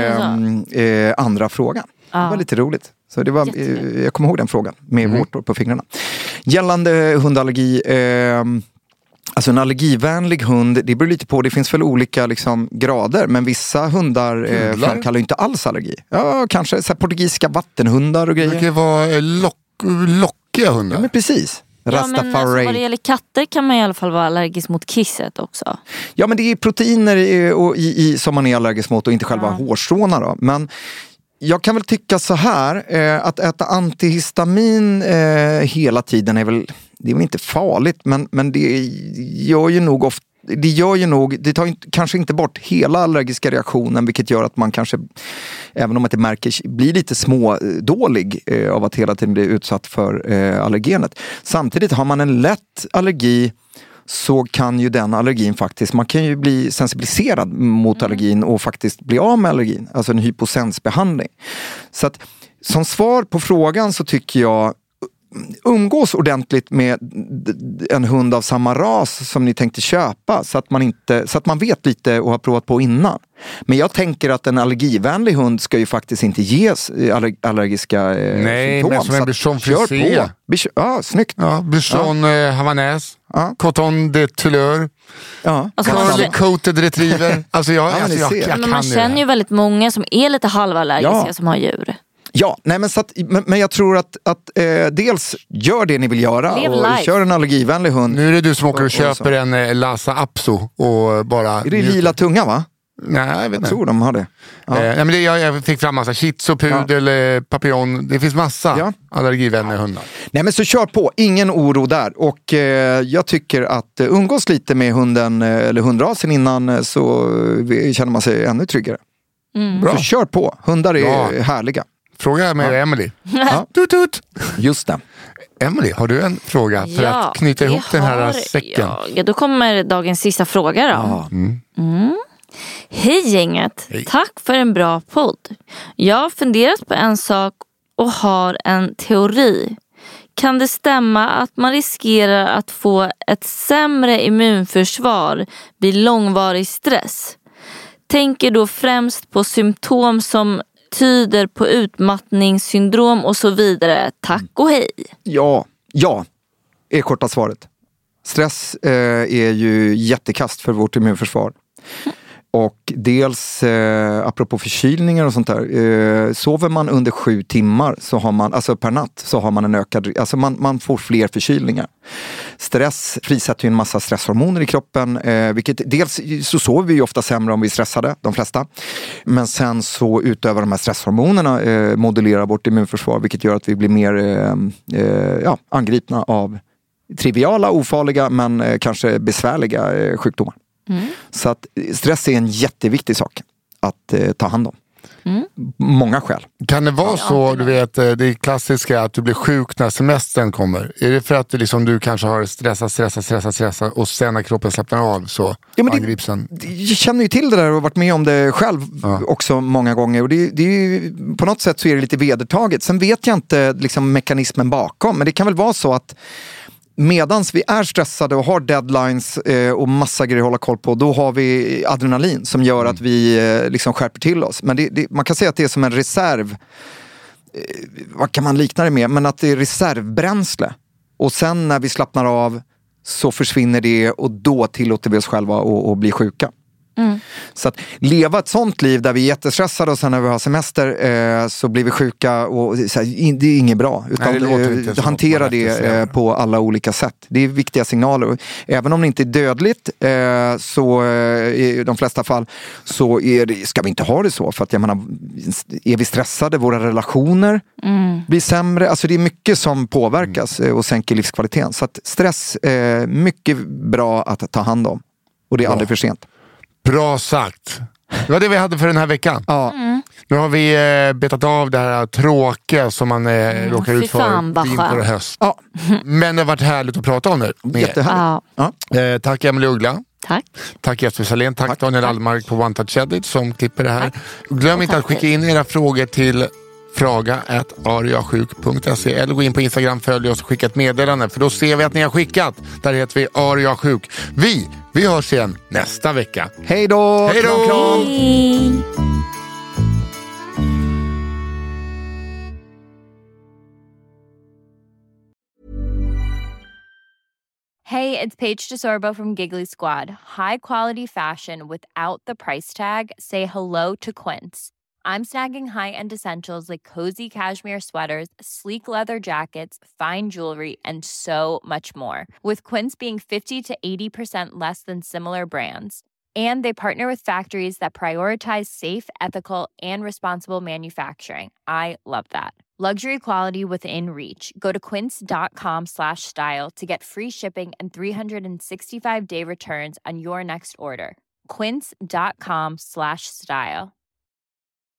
eh, andra frågan. Ja. Det var lite roligt. Så det var, eh, jag kommer ihåg den frågan med mm. vårtor på fingrarna. Gällande hundallergi, eh, alltså en allergivänlig hund, det beror lite på, det finns väl olika liksom, grader, men vissa hundar eh, framkallar ju inte alls allergi. Ja, kanske så här, portugisiska vattenhundar och grejer. Det kan vara lock, lockiga hundar. Ja, men precis. Ja, men alltså, vad det gäller katter kan man i alla fall vara allergisk mot kisset också. Ja, men det är proteiner i, och i, i, som man är allergisk mot och inte själva ja. hårstråna då. Men jag kan väl tycka så här, eh, att äta antihistamin eh, hela tiden är väl, det är väl inte farligt, men, men det gör ju nog ofta Det gör ju nog, det tar inte, kanske inte bort hela allergiska reaktionen, vilket gör att man kanske, även om man inte märker, blir lite smådålig eh, av att hela tiden bli utsatt för eh, allergenet. Samtidigt har man en lätt allergi så kan ju den allergin faktiskt, man kan ju bli sensibiliserad mot mm. allergin och faktiskt bli av med allergin, alltså en hyposensbehandling. Så att som svar på frågan så tycker jag umgås ordentligt med en hund av samma ras som ni tänkte köpa så att man inte, så att man vet lite och har provat på innan. Men jag tänker att en allergivänlig hund ska ju faktiskt inte ges allergiska eh, Nej, symptom. Men som en Bichon Frisé. Ja, snyggt. Ja, Bichon ja. eh, Havanäs. Ja. Coton de Tuleur. Ja. Alltså, Curly Coated Retriever. Alltså jag, ja, alltså jag, jag, jag men man känner ju väldigt många som är lite halvallergiska ja. som har djur. Ja, nej men, så att, men, men jag tror att, att eh, dels gör det ni vill göra Live och life. Kör en allergivänlig hund. Nu är det du som åker och, och köper och en eh, Lhasa Apso och bara... Är det lila tunga va? Nej, jag vet inte. Jag tror de har det. Ja. Eh, nej, men det jag, jag fick fram massa shitsu, pudel, ja. papillon. Det finns massa ja. allergivänliga ja. hundar. Nej men så kör på, ingen oro där. Och eh, jag tycker att eh, umgås lite med hunden eller hundrasen innan eh, så eh, känner man sig ännu tryggare. Mm. Bra. Så kör på, hundar är ja. härliga. Fråga med ja. Emily. Ja. Tut, tut. Just det. Emily, har du en fråga för ja, att knyta ihop den här säcken? Ja, då kommer dagens sista fråga då. Ja. Mm. Mm. Hej gänget, Hej. Tack för en bra podd. Jag har funderat på en sak och har en teori. kan det stämma att man riskerar att få ett sämre immunförsvar vid långvarig stress? Tänker då främst på symptom som tyder på utmattningssyndrom och så vidare. Tack och hej. Ja, ja är korta svaret. Stress eh, är ju jättekast för vårt immunförsvar. Och dels, eh, apropå förkylningar och sånt där, eh, sover man under sju timmar så har man, alltså per natt, så har man en ökad, alltså man, man får fler förkylningar. Stress frisätter ju en massa stresshormoner i kroppen, eh, vilket dels så sover vi ju ofta sämre om vi är stressade, de flesta. Men sen så utöver de här stresshormonerna eh, modulerar vårt immunförsvar, vilket gör att vi blir mer eh, eh, ja, angripna av triviala, ofarliga men eh, kanske besvärliga eh, sjukdomar. Mm. Så att stress är en jätteviktig sak att eh, ta hand om. Mm. Många skäl. Kan det vara så, du vet, det klassiska att du blir sjuk när semestern kommer? Är det för att du, liksom, du kanske har stressat, stressat, stressat, stressat och sen när kroppen slappnar av så ja, men angrips den? Jag känner ju till det där och varit med om det själv ja. också många gånger. Och det, det är ju, på något sätt så är det lite vedertaget. Sen vet jag inte liksom, mekanismen bakom, men det kan väl vara så att medans vi är stressade och har deadlines eh, och massa grejer att hålla koll på, då har vi adrenalin som gör mm. att vi eh, liksom skärper till oss. Men det, det, man kan säga att det är som en reserv. Eh, vad kan man likna det med? Men att det är reservbränsle. Och sen när vi slappnar av så försvinner det och då tillåter vi oss själva att, att bli sjuka. Mm. Så att leva ett sånt liv där vi är jättestressade och sen när vi har semester eh, så blir vi sjuka och så här, in, det är inget bra utan Nej, det eh, hantera det eh, på alla olika sätt. Det är viktiga signaler. Även om det inte är dödligt eh, så eh, i de flesta fall så är det, ska vi inte ha det så, för att jag menar, är vi stressade, våra relationer mm. blir sämre. Alltså det är mycket som påverkas mm. och sänker livskvaliteten. Så att stress är eh, mycket bra att ta hand om och det är ja. aldrig för sent. Bra sagt. Det var det vi hade för den här veckan. Ja. Mm. Nu har vi eh, betat av det här tråkiga som man eh, mm, råkar ut för vinter och höst. Ja. Men det har varit härligt att prata om det. Jättehärligt. Ja. Eh, tack Emelie Uggla. Tack. Tack Jesper Salén. Tack, tack Daniel Allmark på One Touch Edit som klipper det här. Tack. Glöm och inte att skicka in era frågor till fråga at ariasjuk punkt se eller gå in på Instagram, följ oss och skicka ett meddelande, för då ser vi att ni har skickat. Där heter vi ariasjuk. Vi, vi hörs igen nästa vecka. Hej då! Hej då! Hey, it's Paige DeSorbo from Giggly Squad. High quality fashion without the price tag. Say hello to Quince. I'm snagging high-end essentials like cozy cashmere sweaters, sleek leather jackets, fine jewelry, and so much more. With Quince being fifty to eighty percent less than similar brands. And they partner with factories that prioritize safe, ethical, and responsible manufacturing. I love that. Luxury quality within reach. Go to quince.com slash style to get free shipping and three sixty-five day returns on your next order. Quince.com slash style.